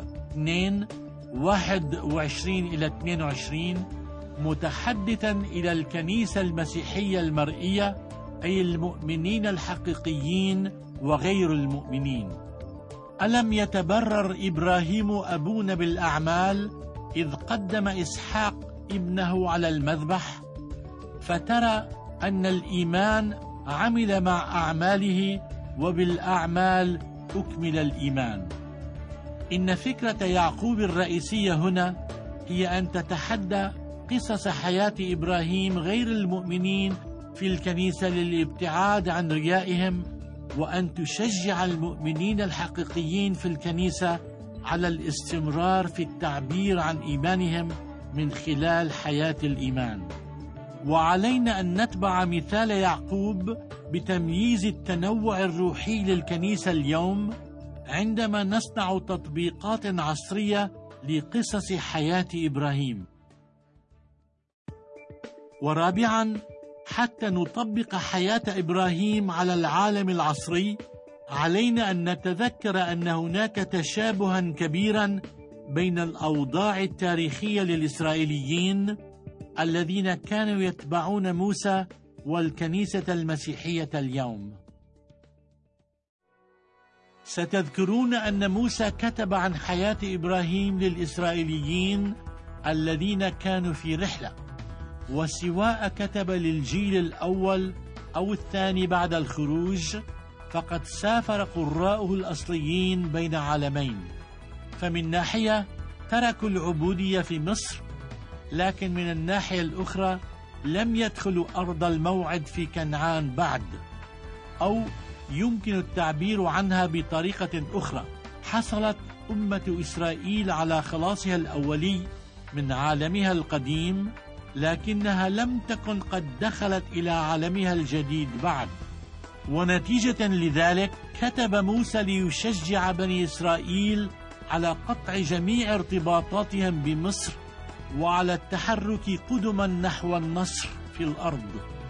2:21-22 متحدثا إلى الكنيسة المسيحية المرئية، أي المؤمنين الحقيقيين وغير المؤمنين: ألم يتبرر إبراهيم أبونا بالأعمال إذ قدم إسحاق ابنه على المذبح؟ فترى أن الإيمان عمل مع أعماله، وبالأعمال أكمل الإيمان. إن فكرة يعقوب الرئيسية هنا هي أن تتحدى قصص حياة إبراهيم غير المؤمنين في الكنيسة للابتعاد عن ريائهم، وأن تشجع المؤمنين الحقيقيين في الكنيسة على الاستمرار في التعبير عن إيمانهم من خلال حياة الإيمان. وعلينا أن نتبع مثال يعقوب بتمييز التنوع الروحي للكنيسة اليوم عندما نصنع تطبيقات عصرية لقصص حياة إبراهيم. ورابعا، حتى نطبق حياة إبراهيم على العالم العصري، علينا أن نتذكر أن هناك تشابها كبيرا بين الأوضاع التاريخية للإسرائيليين الذين كانوا يتبعون موسى والكنيسة المسيحية اليوم. ستذكرون أن موسى كتب عن حياة إبراهيم للإسرائيليين الذين كانوا في رحلة، وسواء كتب للجيل الأول أو الثاني بعد الخروج، فقد سافر قراءه الأصليين بين عالمين. فمن ناحية تركوا العبودية في مصر، لكن من الناحية الأخرى لم يدخلوا أرض الموعد في كنعان بعد، أو يمكن التعبير عنها بطريقة أخرى. حصلت أمة إسرائيل على خلاصها الأولي من عالمها القديم، لكنها لم تكن قد دخلت إلى عالمها الجديد بعد. ونتيجة لذلك كتب موسى ليشجع بني إسرائيل على قطع جميع ارتباطاتهم بمصر وعلى التحرك قدما نحو النصر في الأرض.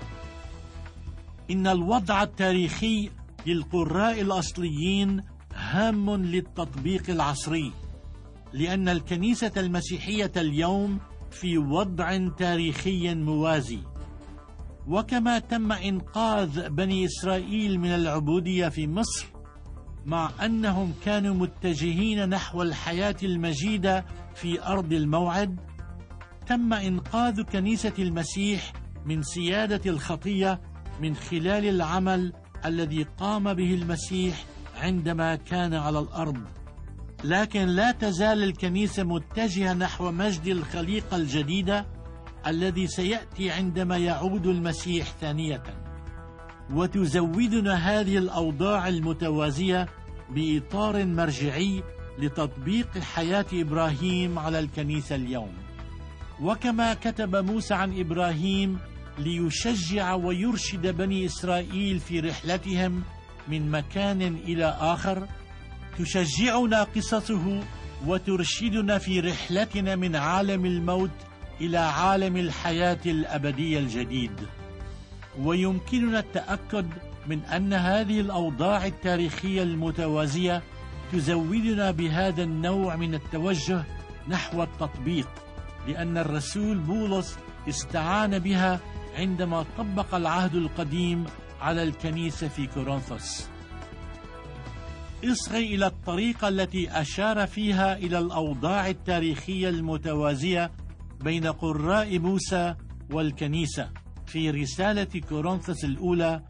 إن الوضع التاريخي للقراء الأصليين هام للتطبيق العصري، لأن الكنيسة المسيحية اليوم في وضع تاريخي موازي. وكما تم إنقاذ بني إسرائيل من العبودية في مصر، مع أنهم كانوا متجهين نحو الحياة المجيدة في أرض الموعد، تم إنقاذ كنيسة المسيح من سيادة الخطية من خلال العمل الذي قام به المسيح عندما كان على الأرض. لكن لا تزال الكنيسة متجهة نحو مجد الخليقة الجديدة الذي سيأتي عندما يعود المسيح ثانية. وتزودنا هذه الأوضاع المتوازية بإطار مرجعي لتطبيق حياة إبراهيم على الكنيسة اليوم. وكما كتب موسى عن إبراهيم ليشجع ويرشد بني إسرائيل في رحلتهم من مكان إلى آخر، تشجعنا قصصه وترشدنا في رحلتنا من عالم الموت إلى عالم الحياة الأبدية الجديد. ويمكننا التأكد من أن هذه الأوضاع التاريخية المتوازية تزودنا بهذا النوع من التوجه نحو التطبيق، لأن الرسول بولس استعان بها عندما طبق العهد القديم على الكنيسة في كورنثوس. اصغي إلى الطريقة التي أشار فيها إلى الأوضاع التاريخية المتوازية بين قراء موسى والكنيسة في رسالة كورنثوس الأولى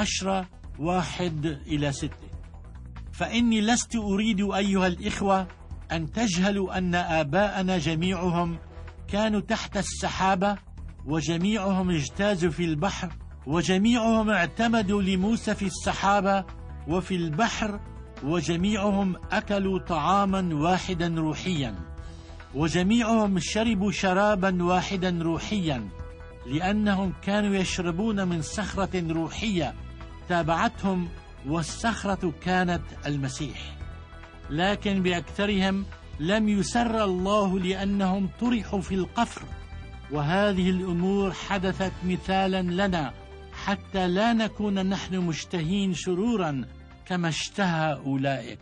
10:1-6. فإني لست أريد أيها الإخوة أن تجهلوا أن آباءنا جميعهم كانوا تحت السحابة، وجميعهم اجتازوا في البحر، وجميعهم اعتمدوا لموسى في السحابة وفي البحر، وجميعهم أكلوا طعاما واحدا روحيا، وجميعهم شربوا شرابا واحدا روحيا، لأنهم كانوا يشربون من صخرة روحية تابعتهم، والصخرة كانت المسيح. لكن بأكثرهم لم يسر الله لأنهم طرحوا في القفر، وهذه الأمور حدثت مثالا لنا حتى لا نكون نحن مشتهين شرورا كما اشتهى أولئك.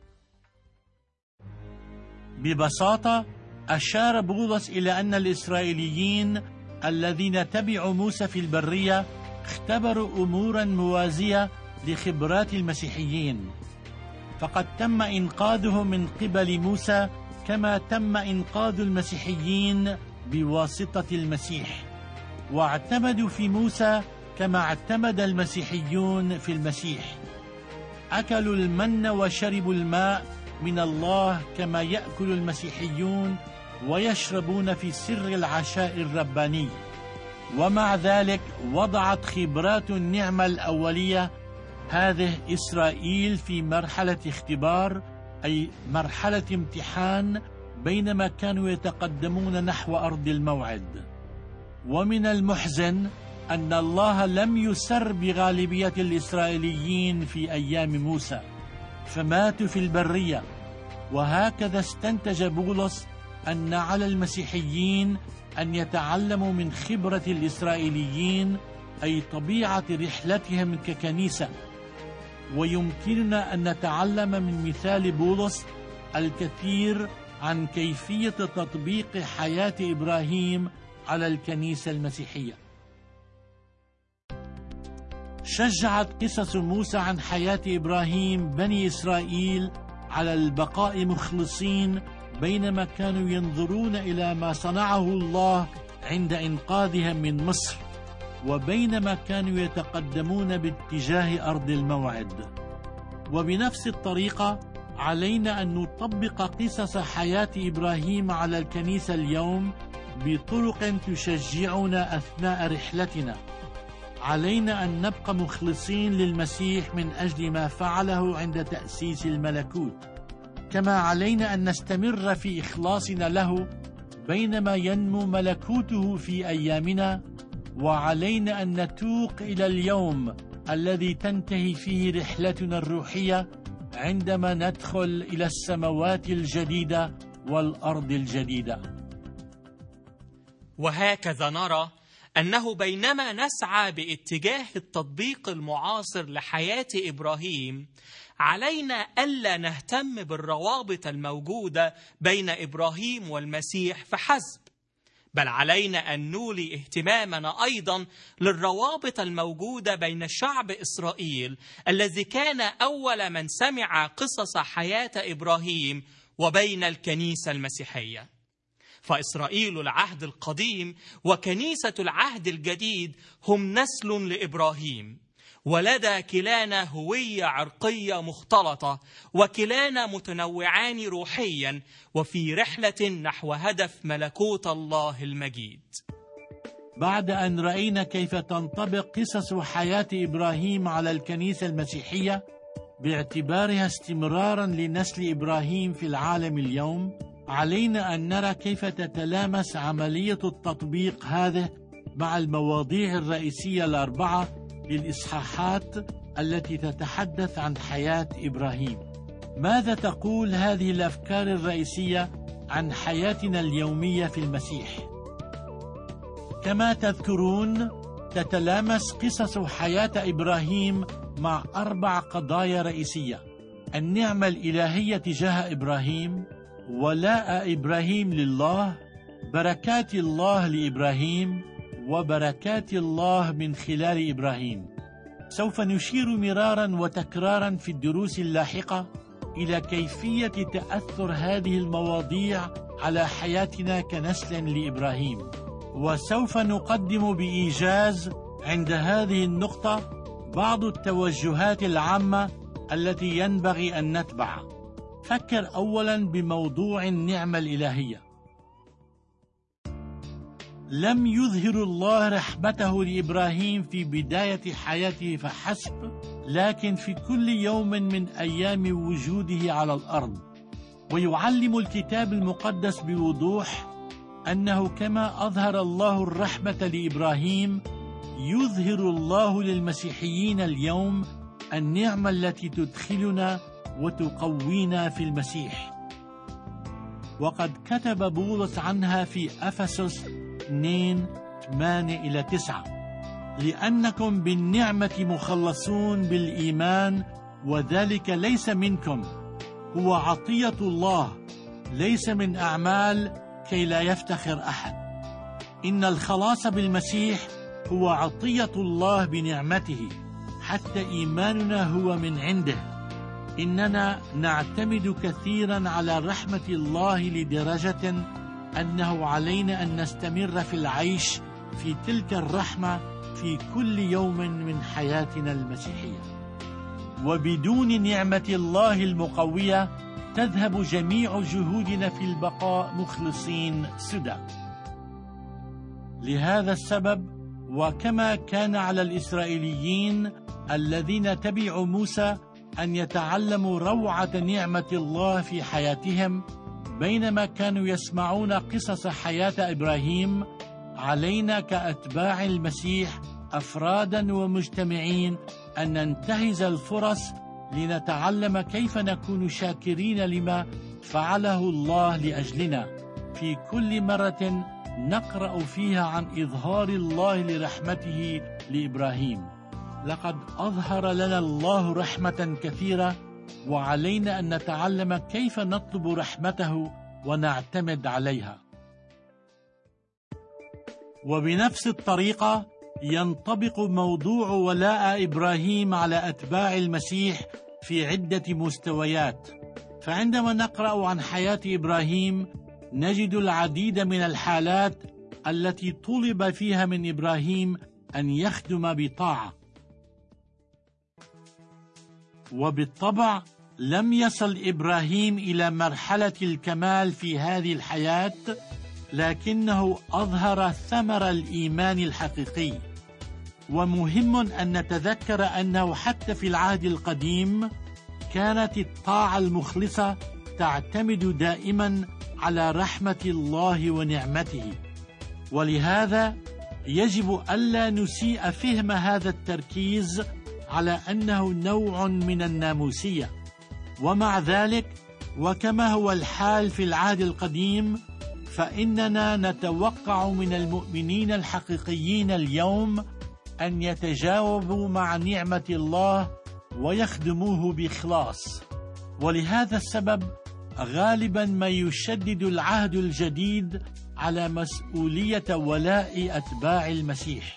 ببساطة أشار بولس إلى أن الإسرائيليين الذين تبعوا موسى في البرية اختبروا أمورا موازية لخبرات المسيحيين، فقد تم إنقاذهم من قبل موسى كما تم إنقاذ المسيحيين بواسطة المسيح، واعتمدوا في موسى كما اعتمد المسيحيون في المسيح. أكلوا المن وشربوا الماء من الله كما يأكل المسيحيون ويشربون في سر العشاء الرباني. ومع ذلك وضعت خبرات النعمة الأولية هذه إسرائيل في مرحلة اختبار، أي مرحلة امتحان، بينما كانوا يتقدمون نحو أرض الموعد. ومن المحزن أن الله لم يسر بغالبية الإسرائيليين في أيام موسى، فماتوا في البرية. وهكذا استنتج بولس أن على المسيحيين أن يتعلموا من خبرة الإسرائيليين، أي طبيعة رحلتهم ككنيسة. ويمكننا أن نتعلم من مثال بولس الكثير عن كيفية تطبيق حياة إبراهيم على الكنيسة المسيحية. شجعت قصص موسى عن حياة إبراهيم بني إسرائيل على البقاء مخلصين بينما كانوا ينظرون إلى ما صنعه الله عند إنقاذهم من مصر، وبينما كانوا يتقدمون باتجاه أرض الموعد. وبنفس الطريقة علينا أن نطبق قصص حياة إبراهيم على الكنيسة اليوم بطرق تشجعنا أثناء رحلتنا. علينا أن نبقى مخلصين للمسيح من أجل ما فعله عند تأسيس الملكوت، كما علينا أن نستمر في إخلاصنا له بينما ينمو ملكوته في أيامنا، وعلينا أن نتوق إلى اليوم الذي تنتهي فيه رحلتنا الروحية عندما ندخل إلى السماوات الجديدة والأرض الجديدة. وهكذا نرى أنه بينما نسعى باتجاه التطبيق المعاصر لحياة إبراهيم، علينا ألا نهتم بالروابط الموجودة بين إبراهيم والمسيح فحسب، بل علينا أن نولي اهتمامنا أيضا للروابط الموجودة بين شعب إسرائيل الذي كان أول من سمع قصص حياة إبراهيم وبين الكنيسة المسيحية. فإسرائيل العهد القديم وكنيسة العهد الجديد هم نسل لإبراهيم، ولدى كلانا هوية عرقية مختلطة، وكلانا متنوعان روحيا وفي رحلة نحو هدف ملكوت الله المجيد. بعد أن رأينا كيف تنطبق قصص حياة إبراهيم على الكنيسة المسيحية باعتبارها استمرارا لنسل إبراهيم في العالم اليوم، علينا أن نرى كيف تتلامس عملية التطبيق هذا مع المواضيع الرئيسية الأربعة للإصحاحات التي تتحدث عن حياة إبراهيم. ماذا تقول هذه الأفكار الرئيسية عن حياتنا اليومية في المسيح؟ كما تذكرون، تتلامس قصص حياة إبراهيم مع 4 قضايا رئيسية: النعمة الإلهية تجاه إبراهيم، ولاء إبراهيم لله، بركات الله لإبراهيم، وبركات الله من خلال إبراهيم. سوف نشير مرارا وتكرارا في الدروس اللاحقة إلى كيفية تأثر هذه المواضيع على حياتنا كنسل لإبراهيم، وسوف نقدم بإيجاز عند هذه النقطة بعض التوجهات العامة التي ينبغي أن نتبعها. فكر أولا بموضوع النعمة الإلهية. لم يظهر الله رحمته لإبراهيم في بداية حياته فحسب، لكن في كل يوم من أيام وجوده على الأرض. ويعلم الكتاب المقدس بوضوح أنه كما أظهر الله الرحمة لإبراهيم، يظهر الله للمسيحيين اليوم النعمة التي تدخلنا وتقوينا في المسيح. وقد كتب بولس عنها في أفسس 2:8-9: لأنكم بالنعمة مخلصون بالإيمان، وذلك ليس منكم، هو عطية الله، ليس من أعمال، كي لا يفتخر أحد. إن الخلاص بالمسيح هو عطية الله بنعمته، حتى إيماننا هو من عنده. إننا نعتمد كثيرا على رحمة الله لدرجة أنه علينا أن نستمر في العيش في تلك الرحمة في كل يوم من حياتنا المسيحية. وبدون نعمة الله المقوية تذهب جميع جهودنا في البقاء مخلصين سدى. لهذا السبب، وكما كان على الإسرائيليين الذين تبعوا موسى أن يتعلموا روعة نعمة الله في حياتهم بينما كانوا يسمعون قصص حياة إبراهيم، علينا كأتباع المسيح أفرادا ومجتمعين أن ننتهز الفرص لنتعلم كيف نكون شاكرين لما فعله الله لأجلنا في كل مرة نقرأ فيها عن إظهار الله لرحمته لإبراهيم. لقد أظهر لنا الله رحمة كثيرة، وعلينا أن نتعلم كيف نطلب رحمته ونعتمد عليها. وبنفس الطريقة ينطبق موضوع ولاء إبراهيم على أتباع المسيح في عدة مستويات. فعندما نقرأ عن حياة إبراهيم نجد العديد من الحالات التي طلب فيها من إبراهيم أن يخدم بطاعة. وبالطبع لم يصل إبراهيم إلى مرحلة الكمال في هذه الحياة، لكنه أظهر ثمر الإيمان الحقيقي. ومهم أن نتذكر أنه حتى في العهد القديم كانت الطاعة المخلصة تعتمد دائما على رحمة الله ونعمته، ولهذا يجب ألا نسيء فهم هذا التركيز على أنه نوع من الناموسية. ومع ذلك، وكما هو الحال في العهد القديم، فإننا نتوقع من المؤمنين الحقيقيين اليوم أن يتجاوبوا مع نعمة الله ويخدموه بإخلاص. ولهذا السبب غالبا ما يشدد العهد الجديد على مسؤولية ولاء أتباع المسيح.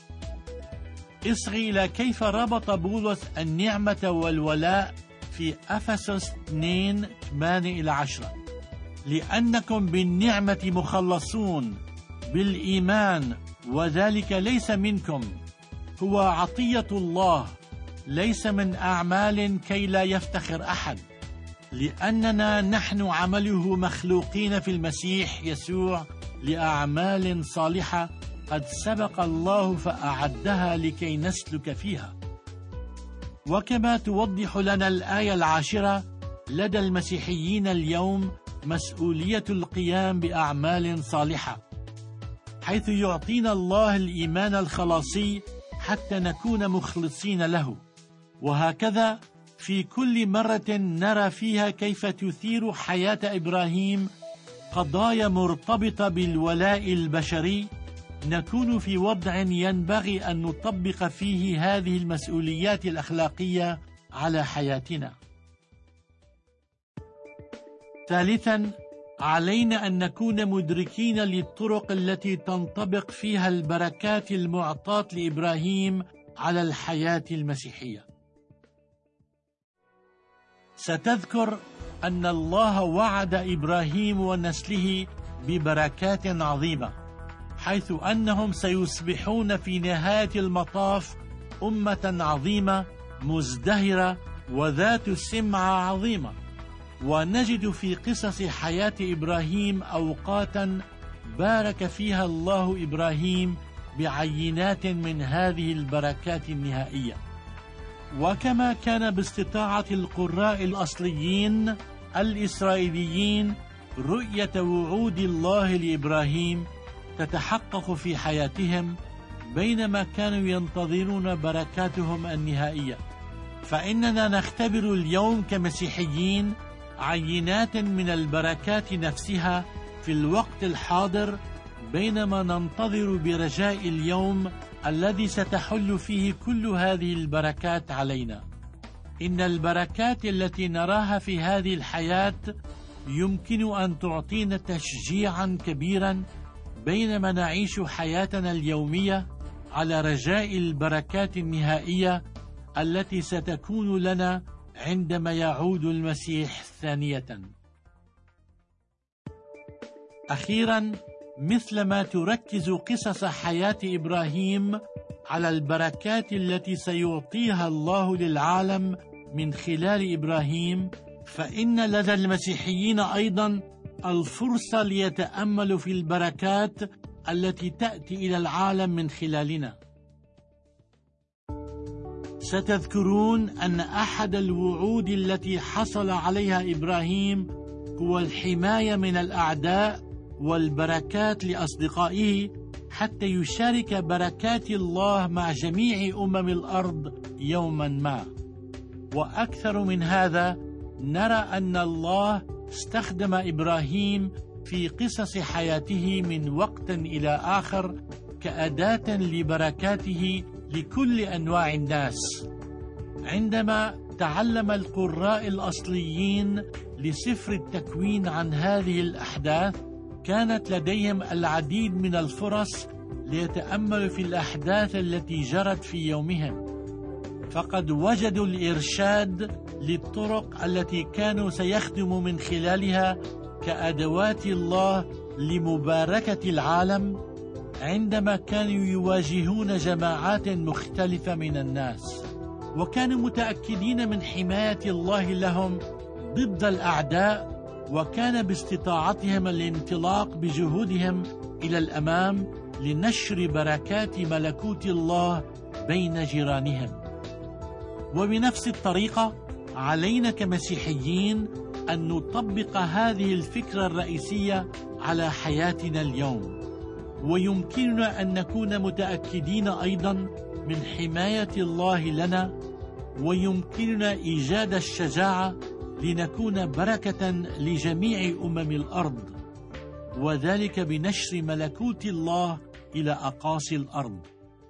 اصغي إلى كيف ربط بولس النعمة والولاء في أفسس 2:8-10: لأنكم بالنعمة مخلصون بالإيمان، وذلك ليس منكم، هو عطية الله، ليس من أعمال كي لا يفتخر أحد، لأننا نحن عمله مخلوقين في المسيح يسوع لأعمال صالحة قد سبق الله فأعدها لكي نسلك فيها. وكما توضح لنا الآية 10، لدى المسيحيين اليوم مسؤولية القيام بأعمال صالحة، حيث يعطينا الله الإيمان الخلاصي حتى نكون مخلصين له. وهكذا في كل مرة نرى فيها كيف تثير حياة إبراهيم قضايا مرتبطة بالولاء البشري، نكون في وضع ينبغي أن نطبق فيه هذه المسؤوليات الأخلاقية على حياتنا. ثالثا، علينا أن نكون مدركين للطرق التي تنطبق فيها البركات المعطاة لإبراهيم على الحياة المسيحية. ستذكر أن الله وعد إبراهيم ونسله ببركات عظيمة، حيث أنهم سيصبحون في نهاية المطاف أمة عظيمة مزدهرة وذات سمعة عظيمة. ونجد في قصص حياة إبراهيم أوقاتا بارك فيها الله إبراهيم بعينات من هذه البركات النهائية. وكما كان باستطاعة القراء الأصليين الإسرائيليين رؤية وعود الله لإبراهيم تتحقق في حياتهم بينما كانوا ينتظرون بركاتهم النهائية، فإننا نختبر اليوم كمسيحيين عينات من البركات نفسها في الوقت الحاضر، بينما ننتظر برجاء اليوم الذي ستحل فيه كل هذه البركات علينا. إن البركات التي نراها في هذه الحياة يمكن أن تعطينا تشجيعا كبيرا بينما نعيش حياتنا اليومية على رجاء البركات النهائية التي ستكون لنا عندما يعود المسيح ثانية. أخيرا، مثلما تركز قصص حياة إبراهيم على البركات التي سيعطيها الله للعالم من خلال إبراهيم، فإن لدى المسيحيين أيضا الفرصة ليتأملوا في البركات التي تأتي إلى العالم من خلالنا. ستذكرون أن أحد الوعود التي حصل عليها إبراهيم هو الحماية من الأعداء والبركات لأصدقائه حتى يشارك بركات الله مع جميع الأرض يوما ما. وأكثر من هذا، نرى أن الله استخدم إبراهيم في قصص حياته من وقت إلى آخر كأداة لبركاته لكل أنواع الناس. عندما تعلم القراء الأصليين لسفر التكوين عن هذه الأحداث، كانت لديهم العديد من الفرص ليتأملوا في الأحداث التي جرت في يومهم، فقد وجدوا الإرشاد للطرق التي كانوا سيخدموا من خلالها كأدوات الله لمباركة العالم عندما كانوا يواجهون جماعات مختلفة من الناس، وكانوا متأكدين من حماية الله لهم ضد الأعداء، وكان باستطاعتهم الانطلاق بجهودهم إلى الأمام لنشر بركات ملكوت الله بين جيرانهم. وبنفس الطريقة علينا كمسيحيين أن نطبق هذه الفكرة الرئيسية على حياتنا اليوم. ويمكننا أن نكون متأكدين أيضا من حماية الله لنا، ويمكننا إيجاد الشجاعة لنكون بركة لجميع الأرض، وذلك بنشر ملكوت الله إلى أقاصي الأرض.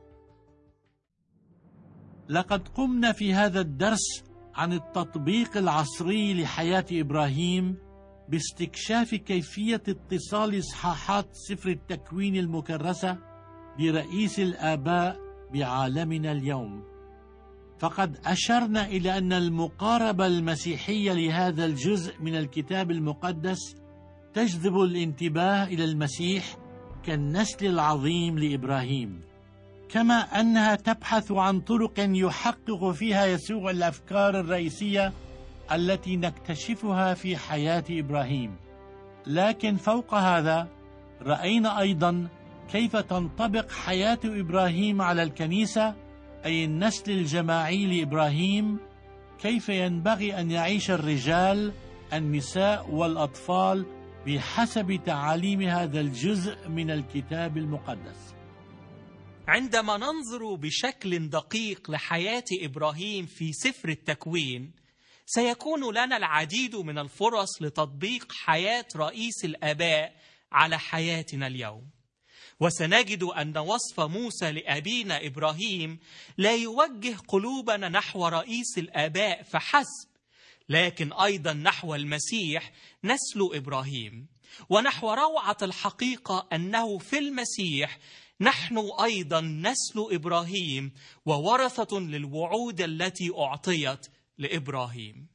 لقد قمنا في هذا الدرس عن التطبيق العصري لحياة إبراهيم باستكشاف كيفية اتصال إصحاحات سفر التكوين المكرسة برئيس الآباء بعالمنا اليوم. فقد أشرنا إلى أن المقاربة المسيحية لهذا الجزء من الكتاب المقدس تجذب الانتباه إلى المسيح كالنسل العظيم لإبراهيم، كما أنها تبحث عن طرق يحقق فيها يسوع الأفكار الرئيسية التي نكتشفها في حياة إبراهيم. لكن فوق هذا رأينا أيضا كيف تنطبق حياة إبراهيم على الكنيسة، أي النسل الجماعي لإبراهيم، كيف ينبغي أن يعيش الرجال، النساء والأطفال بحسب تعاليم هذا الجزء من الكتاب المقدس. عندما ننظر بشكل دقيق لحياة إبراهيم في سفر التكوين، سيكون لنا العديد من الفرص لتطبيق حياة رئيس الآباء على حياتنا اليوم. وسنجد أن وصف موسى لأبينا إبراهيم لا يوجه قلوبنا نحو رئيس الآباء فحسب، لكن أيضا نحو المسيح نسل إبراهيم، ونحو روعة الحقيقة أنه في المسيح نحن أيضا نسل إبراهيم وورثة للوعود التي أعطيت لإبراهيم.